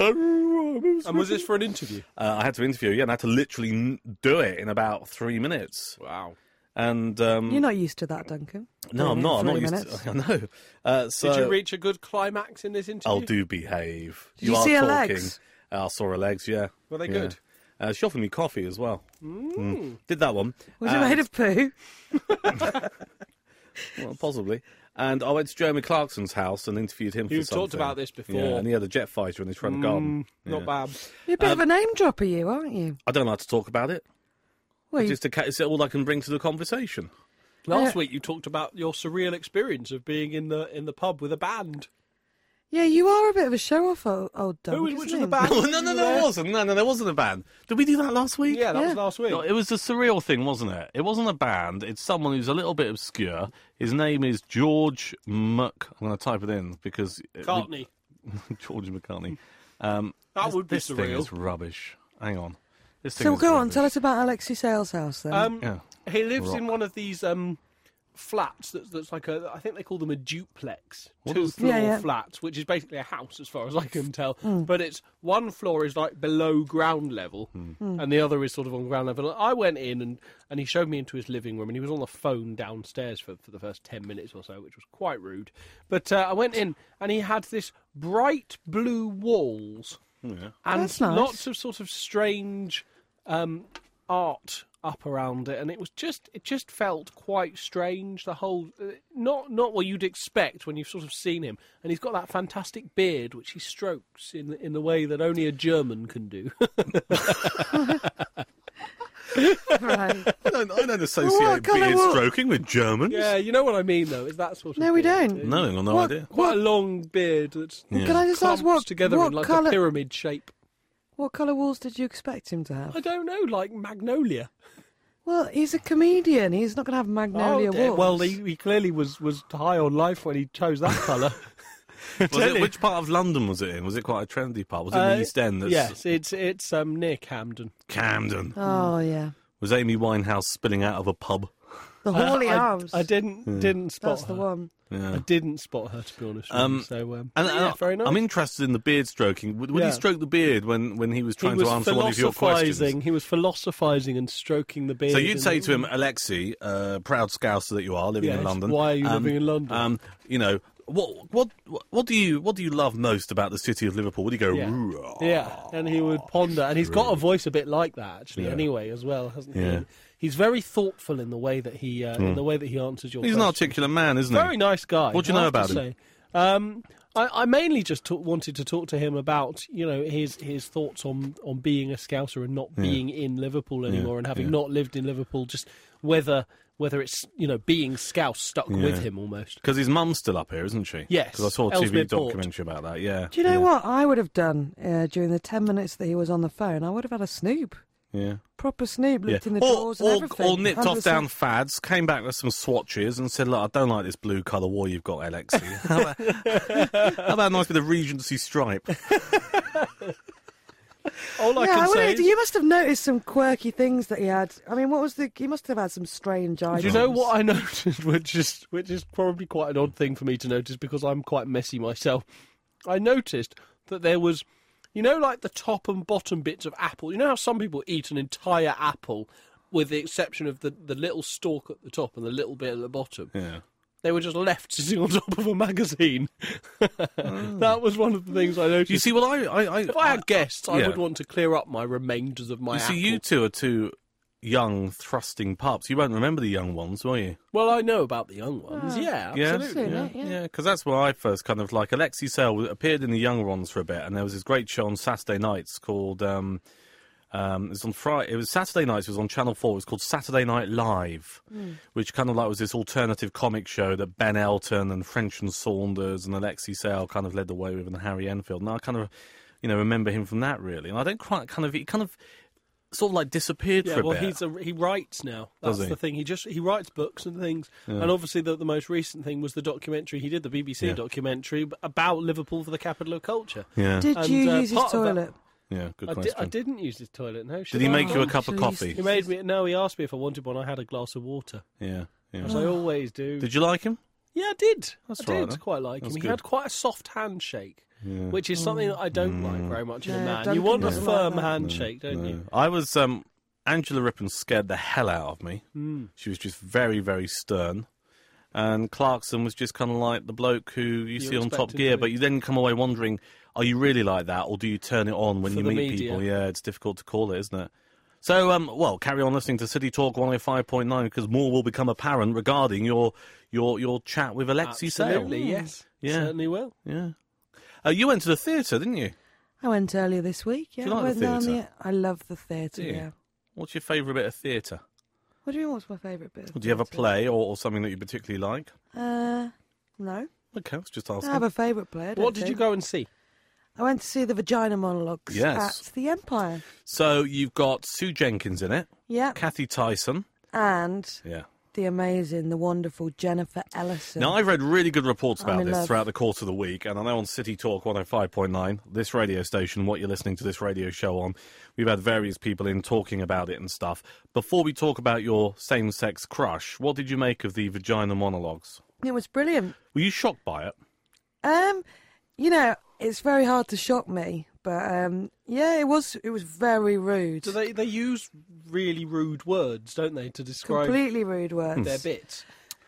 Speaker 5: And was this for an interview?
Speaker 3: I had to interview you, and I had to literally do it in about 3 minutes.
Speaker 5: Wow.
Speaker 3: And
Speaker 4: You're not used to that, Duncan.
Speaker 3: no, I'm not. I'm not
Speaker 4: 3
Speaker 3: used
Speaker 4: minutes.
Speaker 3: to. I know. So
Speaker 5: Did you reach a good climax in this interview?
Speaker 3: I'll do behave.
Speaker 4: Did you
Speaker 3: are
Speaker 4: see her
Speaker 3: talking.
Speaker 4: legs?
Speaker 3: I saw her legs. Yeah.
Speaker 5: Were they
Speaker 3: Yeah.
Speaker 5: good?
Speaker 3: She offered me coffee as well. Did that one.
Speaker 4: Was it made of poo?
Speaker 3: Well, possibly. And I went to Jeremy Clarkson's house and interviewed him for
Speaker 5: You've
Speaker 3: something.
Speaker 5: talked about this before.
Speaker 3: Yeah, and he had a jet fighter in his front garden.
Speaker 5: Not
Speaker 3: Yeah.
Speaker 5: bad.
Speaker 4: You're a bit of a name dropper, you, aren't you?
Speaker 3: I don't like to talk about it.
Speaker 4: Well, you,
Speaker 3: It's all I can bring to the conversation.
Speaker 5: Last week you talked about your surreal experience of being in the pub with a band.
Speaker 4: Yeah, you are a bit of a show-off, old dog.
Speaker 5: Which
Speaker 4: isn't
Speaker 5: was the
Speaker 4: he?
Speaker 5: band?
Speaker 3: No, it wasn't. No, there wasn't a band. Did we do that last week?
Speaker 5: Yeah, that was
Speaker 4: Yeah.
Speaker 5: last week.
Speaker 3: No, it was a surreal thing, wasn't it? It wasn't a band. It's someone who's a little bit obscure. His name is George Mc... I'm going to type it in because...
Speaker 5: McCartney.
Speaker 3: George McCartney.
Speaker 5: That would be
Speaker 3: this thing
Speaker 5: surreal.
Speaker 3: is rubbish. Hang on. This thing
Speaker 4: So
Speaker 3: is
Speaker 4: go on,
Speaker 3: rubbish.
Speaker 4: tell us about Alexi Sale's house then.
Speaker 3: Yeah.
Speaker 5: He lives
Speaker 3: Rock.
Speaker 5: in one of these flats that's like I think they call them a duplex,
Speaker 3: What does-
Speaker 5: two-floor
Speaker 4: Yeah, yeah.
Speaker 5: flats, which is basically a house as far as I can tell. But it's one floor is like below ground level, and the other is sort of on ground level. I went in and he showed me into his living room, and he was on the phone downstairs for the first 10 minutes or so, which was quite rude. But I went in, and he had this bright blue walls
Speaker 3: Yeah.
Speaker 5: and
Speaker 4: That's nice.
Speaker 5: lots of sort of strange art up around it, and it just felt quite strange. The whole not what you'd expect when you've sort of seen him, and he's got that fantastic beard which he strokes in the way that only a German can do.
Speaker 4: Right.
Speaker 3: I don't associate
Speaker 4: What colour
Speaker 3: beard
Speaker 4: wool?
Speaker 3: stroking with Germans.
Speaker 5: Yeah, you know what I mean, though. Is that sort of
Speaker 4: No, we
Speaker 5: beard.
Speaker 4: don't.
Speaker 3: No, I've got no
Speaker 4: What-
Speaker 3: idea.
Speaker 5: Quite a long beard that's
Speaker 3: Yeah.
Speaker 4: Can I just ask
Speaker 5: clumps
Speaker 4: what
Speaker 5: together
Speaker 4: what
Speaker 5: in like
Speaker 4: colour?
Speaker 5: a pyramid shape.
Speaker 4: What colour walls did you expect him to have?
Speaker 5: I don't know, like magnolia.
Speaker 4: Well, he's a comedian. He's not going to have magnolia
Speaker 5: dear.
Speaker 4: walls.
Speaker 5: Well, he clearly was high on life when he chose that colour.
Speaker 3: Which part of London was it in? Was it quite a trendy part? Was it the East End? That's
Speaker 5: Yes, it's near Camden.
Speaker 3: Camden.
Speaker 4: Oh yeah,
Speaker 3: Was Amy Winehouse spilling out of a pub?
Speaker 4: the Hawley
Speaker 5: I
Speaker 4: Arms.
Speaker 5: I didn't spot
Speaker 4: That's the
Speaker 5: her.
Speaker 4: one.
Speaker 3: Yeah.
Speaker 5: I didn't spot her, to be honest with you. So,
Speaker 3: And
Speaker 5: yeah, very nice.
Speaker 3: I'm interested in the beard stroking. Would
Speaker 5: Yeah.
Speaker 3: he stroke the beard when he was
Speaker 5: he
Speaker 3: trying
Speaker 5: was
Speaker 3: to answer one of your questions?
Speaker 5: philosophising. He was philosophising and stroking the beard.
Speaker 3: So you'd
Speaker 5: and-
Speaker 3: say to him, Alexi, proud Scouser that you are, living in
Speaker 5: Yes,
Speaker 3: London.
Speaker 5: why are you living in London?
Speaker 3: You know, what do you love most about the city of Liverpool? Would you go?
Speaker 5: Yeah.
Speaker 3: "Roo-ah."
Speaker 5: Yeah, and he would ponder, and he's got a voice a bit like that actually.
Speaker 3: Yeah.
Speaker 5: Anyway, as well, hasn't
Speaker 3: Yeah.
Speaker 5: he? He's very thoughtful in the way that he answers your.
Speaker 3: He's an
Speaker 5: questions.
Speaker 3: articulate man, isn't he?
Speaker 5: Very nice guy.
Speaker 3: What do you
Speaker 5: I
Speaker 3: know
Speaker 5: have to
Speaker 3: about him?
Speaker 5: say. I mainly just wanted to talk to him about his thoughts on being a Scouser and not being in Liverpool anymore and having not lived in Liverpool. Just whether it's being Scouse stuck with him almost.
Speaker 3: Because his mum's still up here, isn't she?
Speaker 5: Yes,
Speaker 3: Because I saw a TV
Speaker 5: Ellesmere Port.
Speaker 3: documentary about that. Yeah.
Speaker 4: Do you know what I would have done during the 10 minutes that he was on the phone? I would have had a snoop.
Speaker 3: Yeah.
Speaker 4: Proper snoop, looked in the
Speaker 3: Or,
Speaker 4: drawers and everything.
Speaker 3: or nipped off
Speaker 4: 100%.
Speaker 3: down fads, came back with some swatches and said, look, I don't like this blue colour wall you've got, Alexi. How about a nice bit of Regency stripe?
Speaker 5: All I
Speaker 4: Yeah,
Speaker 5: can say
Speaker 4: wonder, you must have noticed some quirky things that he had. I mean, he must have had some strange items.
Speaker 5: do you know what I noticed, which is probably quite an odd thing for me to notice because I'm quite messy myself. I noticed that there was, like the top and bottom bits of apple. You know how some people eat an entire apple, with the exception of the little stalk at the top and the little bit at the bottom.
Speaker 3: Yeah.
Speaker 5: They were just left sitting on top of a magazine. That was one of the things I noticed.
Speaker 3: You see, well,
Speaker 5: if I had guests, I
Speaker 3: yeah.
Speaker 5: would want to clear up my remainders of my
Speaker 3: You
Speaker 5: apple.
Speaker 3: see, you two are two young, thrusting pups. You won't remember the young ones, will you?
Speaker 5: Well, I know about the young ones. Yeah,
Speaker 3: Yeah?
Speaker 5: absolutely.
Speaker 4: Yeah.
Speaker 3: Because that's where I first kind of like Alexi Sale appeared in the young ones for a bit, and there was this great show on Saturday nights called. It was on Friday. It was Saturday nights. It was on Channel 4. It was called Saturday Night Live, which kind of like was this alternative comic show that Ben Elton and French and Saunders and Alexi Sale kind of led the way with, and Harry Enfield. And I kind of, remember him from that really. And I don't quite he kind of sort of like disappeared
Speaker 5: Yeah,
Speaker 3: for a
Speaker 5: well,
Speaker 3: bit.
Speaker 5: he writes now. That's
Speaker 3: Does he?
Speaker 5: the thing. He writes books and things. And obviously, the most recent thing was the documentary he did, the BBC documentary about Liverpool for the capital of culture.
Speaker 3: Yeah,
Speaker 4: Did
Speaker 5: And,
Speaker 4: you use his
Speaker 5: part of that-
Speaker 4: toillet?
Speaker 3: yeah, good
Speaker 5: I
Speaker 3: question.
Speaker 5: didn't use his toilet. No,
Speaker 3: Did he make you a
Speaker 4: Oh,
Speaker 3: cup of
Speaker 4: jeez.
Speaker 3: coffee?
Speaker 5: He made me. No, he asked me if I wanted one. I had a glass of water,
Speaker 3: Yeah, yeah.
Speaker 5: as I always do.
Speaker 3: Did you like him?
Speaker 5: Yeah, I did.
Speaker 3: That's
Speaker 5: I
Speaker 3: right,
Speaker 5: did
Speaker 3: then.
Speaker 5: quite like
Speaker 3: That's
Speaker 5: him. He
Speaker 3: good.
Speaker 5: had quite a soft handshake, which is something that I don't like very much in a
Speaker 4: No,
Speaker 5: man. You
Speaker 4: Duncan
Speaker 5: want a
Speaker 4: doesn't like
Speaker 5: firm
Speaker 4: that.
Speaker 5: handshake, don't you?
Speaker 3: I was Angela Rippon scared the hell out of me. She was just very, very stern. And Clarkson was just kind of like the bloke who you see on
Speaker 5: expect
Speaker 3: Top
Speaker 5: him
Speaker 3: Gear,
Speaker 5: to
Speaker 3: but
Speaker 5: be.
Speaker 3: you then come away wondering, are you really like that, or do you turn it on when
Speaker 5: For
Speaker 3: you
Speaker 5: the
Speaker 3: meet
Speaker 5: media.
Speaker 3: people? Yeah, it's difficult to call it, isn't it? So, well, carry on listening to City Talk 105.9 because more will become apparent regarding your chat with Alexi Sale.
Speaker 5: Absolutely, yes.
Speaker 3: Yeah.
Speaker 5: Certainly will.
Speaker 3: Yeah. You went to the theatre, didn't you?
Speaker 4: I went earlier this week. Yeah,
Speaker 3: Do you like
Speaker 4: I went
Speaker 3: the
Speaker 4: down
Speaker 3: theatre?
Speaker 4: I love the theatre.
Speaker 3: Do you?
Speaker 4: Yeah.
Speaker 3: What's your favourite bit of theatre?
Speaker 4: What do you mean? What's my favourite bit? Of
Speaker 3: Do you have a
Speaker 4: theatre?
Speaker 3: play or something that you particularly like?
Speaker 4: No.
Speaker 3: Okay, I was just
Speaker 4: I
Speaker 3: asking.
Speaker 4: have a favourite play. I don't
Speaker 5: What did you
Speaker 4: think.
Speaker 5: go and see?
Speaker 4: I went to see the Vagina Monologues
Speaker 3: Yes.
Speaker 4: at the Empire.
Speaker 3: So you've got Sue Jenkins in it,
Speaker 4: Yeah.
Speaker 3: Kathy Tyson.
Speaker 4: And
Speaker 3: Yeah.
Speaker 4: the amazing, the wonderful Jennifer Ellison.
Speaker 3: Now, I've read really good reports
Speaker 4: I'm
Speaker 3: about
Speaker 4: in
Speaker 3: this
Speaker 4: love.
Speaker 3: throughout the course of the week, and I know on City Talk 105.9, this radio station, what you're listening to this radio show on, we've had various people in talking about it and stuff. Before we talk about your same-sex crush, what did you make of the Vagina Monologues?
Speaker 4: It was brilliant.
Speaker 3: Were you shocked by it?
Speaker 4: You know, it's very hard to shock me, but yeah, it was very rude.
Speaker 5: Do they use really rude words, don't they, to describe
Speaker 4: Completely rude words.
Speaker 5: their bits?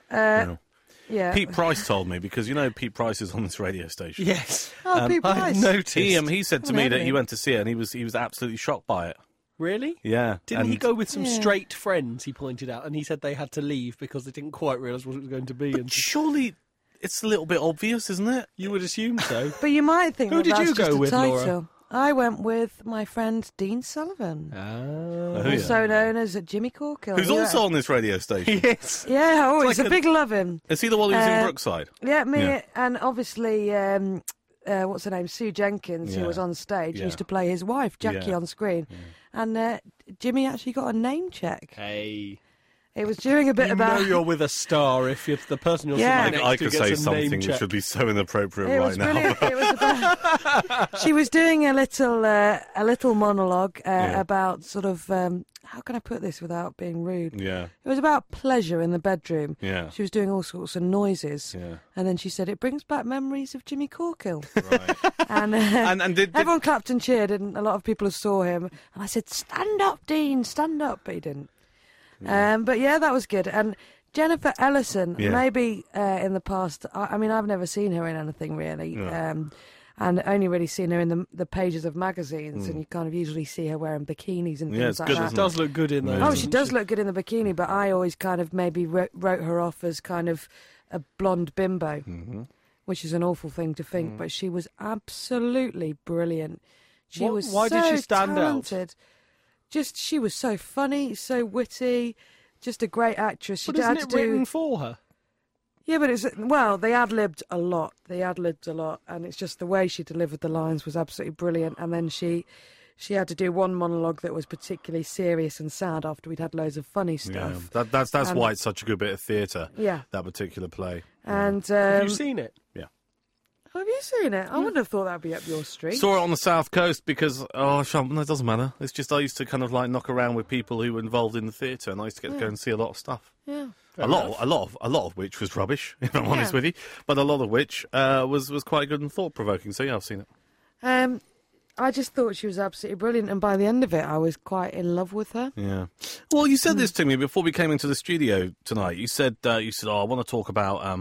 Speaker 4: Yeah.
Speaker 3: Pete Price told me, because you know Pete Price is on this radio station.
Speaker 5: Yes.
Speaker 4: Oh, Pete
Speaker 5: I've
Speaker 4: Price.
Speaker 5: noticed.
Speaker 3: He said to me that
Speaker 4: Lovely.
Speaker 3: he went to see it and he was absolutely shocked by it.
Speaker 5: Really?
Speaker 3: Yeah.
Speaker 5: Didn't he
Speaker 3: and-
Speaker 5: go with some
Speaker 4: Yeah.
Speaker 5: straight friends, he pointed out, and he said they had to leave because they didn't quite realise what it was going to be. And
Speaker 3: Surely it's a little bit obvious, isn't it?
Speaker 5: you would assume so.
Speaker 4: But you might think
Speaker 5: Who
Speaker 4: that
Speaker 5: did
Speaker 4: that's
Speaker 5: you
Speaker 4: just
Speaker 5: go
Speaker 4: a
Speaker 5: with,
Speaker 4: title.
Speaker 5: Laura?
Speaker 4: I went with my friend Dean Sullivan,
Speaker 3: Oh, yeah.
Speaker 4: also known as Jimmy Corkill.
Speaker 3: Who's
Speaker 4: yeah.
Speaker 3: also on this radio station.
Speaker 5: Yes.
Speaker 4: Yeah, oh,
Speaker 3: It's
Speaker 4: he's
Speaker 3: like
Speaker 4: a big loving.
Speaker 3: Is he the one who's in
Speaker 4: Uh,
Speaker 3: Brookside?
Speaker 4: Yeah, me
Speaker 3: Yeah.
Speaker 4: and obviously, what's her name? Sue Jenkins,
Speaker 3: Yeah.
Speaker 4: who was on stage,
Speaker 3: Yeah.
Speaker 4: used to play his wife, Jackie,
Speaker 3: Yeah.
Speaker 4: on screen. And Jimmy actually got a name check.
Speaker 5: Hey.
Speaker 4: It was during a bit
Speaker 5: You
Speaker 4: about.
Speaker 5: know you're with a star if the person you're
Speaker 4: Yeah.
Speaker 5: sitting next
Speaker 3: I
Speaker 5: to
Speaker 3: could
Speaker 5: gets
Speaker 3: say
Speaker 5: a
Speaker 3: something
Speaker 5: name
Speaker 3: which
Speaker 5: check.
Speaker 3: would be so inappropriate
Speaker 4: It
Speaker 3: right
Speaker 4: was
Speaker 3: now.
Speaker 4: brilliant. It was about. She was doing a little monologue
Speaker 3: Yeah.
Speaker 4: about sort of. How can I put this without being rude?
Speaker 3: Yeah,
Speaker 4: It was about pleasure in the bedroom.
Speaker 3: yeah,
Speaker 4: She was doing all sorts of noises,
Speaker 3: yeah.
Speaker 4: and then she said it brings back memories of Jimmy Corkill.
Speaker 3: Right.
Speaker 4: And,
Speaker 3: and did
Speaker 4: everyone clapped and cheered, and a lot of people saw him. And I said, "Stand up, Dean, stand up," but he didn't. But yeah, that was good. And Jennifer Ellison,
Speaker 3: Yeah.
Speaker 4: maybe in the past. I mean, I've never seen her in anything really,
Speaker 3: No.
Speaker 4: and only really seen her in the pages of magazines. And you kind of usually see her wearing bikinis and
Speaker 3: Yeah,
Speaker 4: things
Speaker 3: it's
Speaker 4: like
Speaker 3: good,
Speaker 4: that.
Speaker 3: isn't
Speaker 5: She does look good in those.
Speaker 3: Oh,
Speaker 4: Oh,
Speaker 5: doesn't
Speaker 4: she does look good in the bikini, but I always kind of maybe wrote her off as kind of a blonde bimbo, which is an awful thing to think, but she was absolutely brilliant. She
Speaker 5: What-
Speaker 4: was
Speaker 5: why
Speaker 4: so
Speaker 5: did she stand out?
Speaker 4: talented. Just, she was so funny, so witty, just a great actress. She
Speaker 5: But isn't
Speaker 4: had
Speaker 5: it
Speaker 4: to do...
Speaker 5: written for her?
Speaker 4: Yeah, but they ad-libbed a lot. They ad-libbed a lot, and it's just the way she delivered the lines was absolutely brilliant. And then she had to do one monologue that was particularly serious and sad after we'd had loads of funny
Speaker 3: Yeah,
Speaker 4: stuff.
Speaker 3: that's
Speaker 4: And-
Speaker 3: why it's such a good bit of theatre.
Speaker 4: Yeah.
Speaker 3: That particular play.
Speaker 4: And
Speaker 5: Have you seen it?
Speaker 4: have you seen it? I wouldn't have thought that'd be up your street.
Speaker 3: Saw it on the south coast because no, it doesn't matter. It's just I used to kind of like knock around with people who were involved in the theatre, and I used to get to go and see a lot of stuff.
Speaker 4: Yeah.
Speaker 3: A lot of which was rubbish, if I'm honest
Speaker 4: Yeah.
Speaker 3: with you, but a lot of which was quite good and thought provoking. So yeah, I've seen it.
Speaker 4: I just thought she was absolutely brilliant, and by the end of it, I was quite in love with her.
Speaker 3: Yeah. Well, you said this to me before we came into the studio tonight. You said, "Oh, I want to talk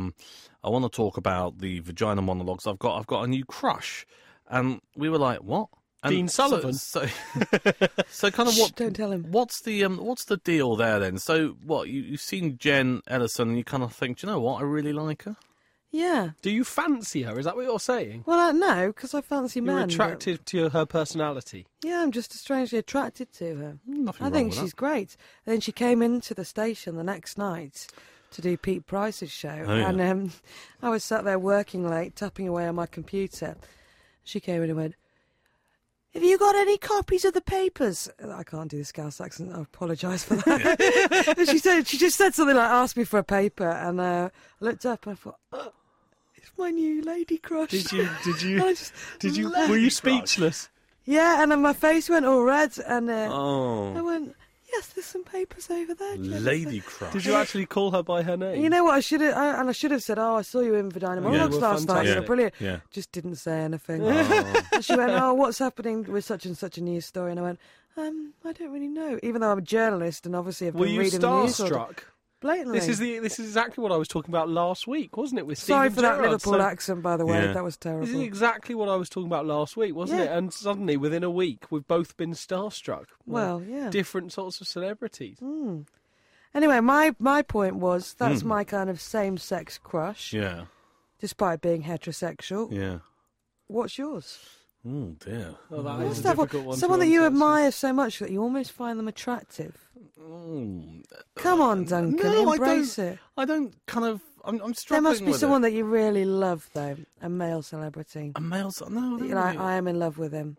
Speaker 3: about the Vagina Monologues. I've got a new crush," and we were like, "What?" And
Speaker 5: Dean Sullivan?
Speaker 3: So kind of
Speaker 4: Shh,
Speaker 3: what?
Speaker 4: don't tell him.
Speaker 3: What's the deal there then? So what? You've seen Jen Ellison, and you kind of think, do you know what? I really like her.
Speaker 4: Yeah.
Speaker 5: Do you fancy her? Is that what you're saying?
Speaker 4: Well, no, because I fancy
Speaker 5: You're
Speaker 4: men. but-
Speaker 5: attracted to her personality.
Speaker 4: Yeah, I'm just strangely attracted to her.
Speaker 3: Nothing
Speaker 4: I
Speaker 3: wrong
Speaker 4: think
Speaker 3: with
Speaker 4: she's
Speaker 3: that.
Speaker 4: great. And then she came into the station the next night to do Pete Price's show.
Speaker 3: Oh, yeah.
Speaker 4: And I was sat there working late, tapping away on my computer. She came in and went, "Have you got any copies of the papers?" I can't do the Scouse accent. I apologise for that. And she just said something like, "Ask me for a paper." And I looked up and I thought, "Oh, it's my new lady crush."
Speaker 5: Did you?
Speaker 4: And I just,
Speaker 5: Were you speechless?
Speaker 4: yeah, and then my face went all red, and I
Speaker 3: Oh,
Speaker 4: went, "Yes, there's some papers over there, Jennifer."
Speaker 3: lady crush.
Speaker 5: Did you actually call her by her name?
Speaker 4: You know what? I should have said, "Oh, I saw you in Vagina Monologues
Speaker 5: well,
Speaker 4: last night. You were
Speaker 5: fantastic.
Speaker 4: brilliant."
Speaker 3: Yeah.
Speaker 4: Just didn't say anything.
Speaker 3: Oh.
Speaker 4: And she went, "Oh, what's happening with such and such a news story?" And I went, I don't really know." Even though I'm a journalist and obviously I've
Speaker 5: Were
Speaker 4: been
Speaker 5: you
Speaker 4: reading the news all day.
Speaker 5: starstruck?
Speaker 4: Blatantly.
Speaker 5: This is exactly what I was talking about last week, wasn't it? With
Speaker 4: Sorry
Speaker 5: Stephen
Speaker 4: for that
Speaker 5: Gerrard?
Speaker 4: Liverpool
Speaker 5: So
Speaker 4: accent, by the way.
Speaker 3: Yeah.
Speaker 4: That was terrible.
Speaker 5: This is exactly what I was talking about last week, wasn't
Speaker 4: Yeah.
Speaker 5: it? And suddenly, within a week, we've both been starstruck.
Speaker 4: Well, yeah.
Speaker 5: Different sorts of celebrities.
Speaker 4: Anyway, my point was that's my kind of same-sex crush,
Speaker 3: Yeah,
Speaker 4: despite being heterosexual.
Speaker 3: yeah.
Speaker 4: What's yours?
Speaker 3: Oh dear.
Speaker 5: Oh, that
Speaker 4: You
Speaker 5: is
Speaker 4: must
Speaker 5: a
Speaker 4: have
Speaker 5: difficult one.
Speaker 4: someone
Speaker 5: to
Speaker 4: that you
Speaker 5: answer.
Speaker 4: admire so much that you almost find them attractive.
Speaker 3: Mm.
Speaker 4: Come on, Duncan,
Speaker 3: No,
Speaker 4: embrace it.
Speaker 3: I don't kind of. I'm
Speaker 4: There
Speaker 3: struggling
Speaker 4: must be
Speaker 3: with
Speaker 4: someone
Speaker 3: it.
Speaker 4: that you really love, though. A male celebrity.
Speaker 3: A male... No,
Speaker 4: You're like, I am in love with him.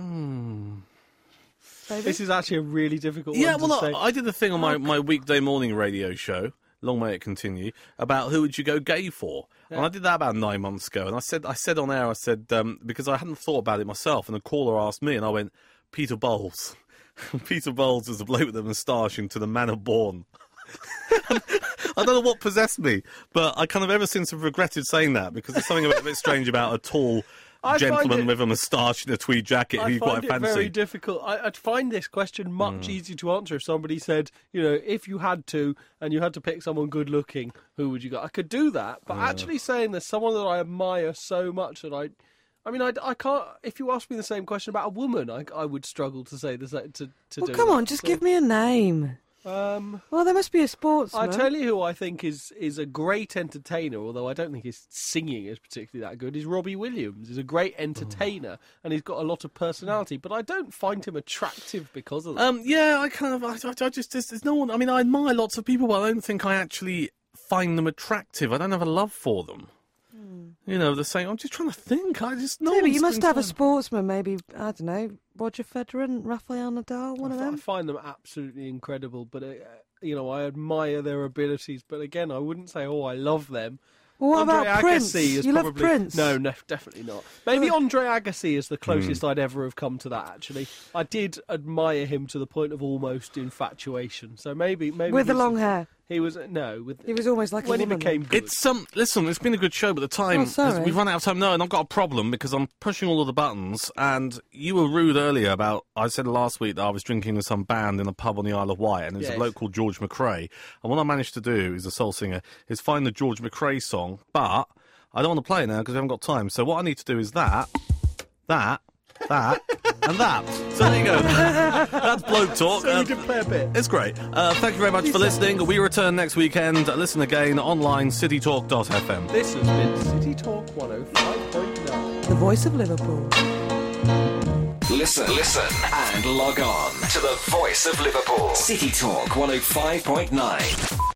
Speaker 4: Maybe?
Speaker 5: This is actually a really difficult
Speaker 3: Yeah,
Speaker 5: one
Speaker 3: well,
Speaker 5: to say.
Speaker 3: I did a thing on my weekday morning radio show, long may it continue, about who would you go gay for. And I did that about 9 months ago. And I said on air, because I hadn't thought about it myself, and the caller asked me, and I went, Peter Bowles. Peter Bowles is a bloke with a moustache into the manner born. I don't know what possessed me, but I kind of ever since have regretted saying that, because there's something a bit strange about a tall gentleman with a moustache and a tweed jacket who you quite
Speaker 5: I find it
Speaker 3: fancy.
Speaker 5: very difficult. I'd find this question much easier to answer if somebody said, if you had to and you had to pick someone good looking, who would you go? I could do that, but actually saying there's someone that I admire so much that I can't. If you ask me the same question about a woman, I would struggle to say this to
Speaker 4: Well,
Speaker 5: do.
Speaker 4: come
Speaker 5: that.
Speaker 4: on, just give me a name. Well, there must be a sportsman.
Speaker 5: I tell you who I think is a great entertainer, although I don't think his singing is particularly that good, is Robbie Williams. He's a great entertainer, and he's got a lot of personality, but I don't find him attractive because of that.
Speaker 3: Yeah, I just, there's no one, I mean, I admire lots of people, but I don't think I actually find them attractive. I don't have a love for them. The same, I'm just trying to think, I just know.
Speaker 4: Yeah, but you must have a sportsman, maybe, I don't know, Roger Federer and Rafael Nadal, one of
Speaker 5: I
Speaker 4: them.
Speaker 5: find them absolutely incredible, but, I admire their abilities, but again, I wouldn't say, I love them.
Speaker 4: Well, what
Speaker 5: Andre
Speaker 4: about Prince?
Speaker 5: Agassi is
Speaker 4: You love
Speaker 5: probably...
Speaker 4: Prince?
Speaker 5: No, definitely not. Maybe Andre Agassi is the closest I'd ever have come to that, actually. I did admire him to the point of almost infatuation. So maybe
Speaker 4: With the long hair.
Speaker 5: He was with
Speaker 4: He was almost like
Speaker 5: when
Speaker 4: a
Speaker 5: he
Speaker 4: woman.
Speaker 5: became good.
Speaker 3: It's listen, it's been a good show, but the time
Speaker 4: sorry.
Speaker 3: we've run out of time. No, and I've got a problem because I'm pushing all of the buttons. And you were rude earlier about. I said last week that I was drinking with some band in a pub on the Isle of Wight, and there's
Speaker 5: Yes.
Speaker 3: a bloke called George McRae. And what I managed to do, is a soul singer, is find the George McRae song, but I don't want to play it now because we haven't got time. So what I need to do is that, and that. So there you go. That's Bloke Talk.
Speaker 5: So you can play a bit.
Speaker 3: It's great. Thank you very much for listening. We return next weekend. Listen again online, citytalk.fm.
Speaker 5: This has been City Talk 105.9.
Speaker 4: The voice of Liverpool.
Speaker 1: Listen, and log on to the Voice of Liverpool. City Talk 105.9.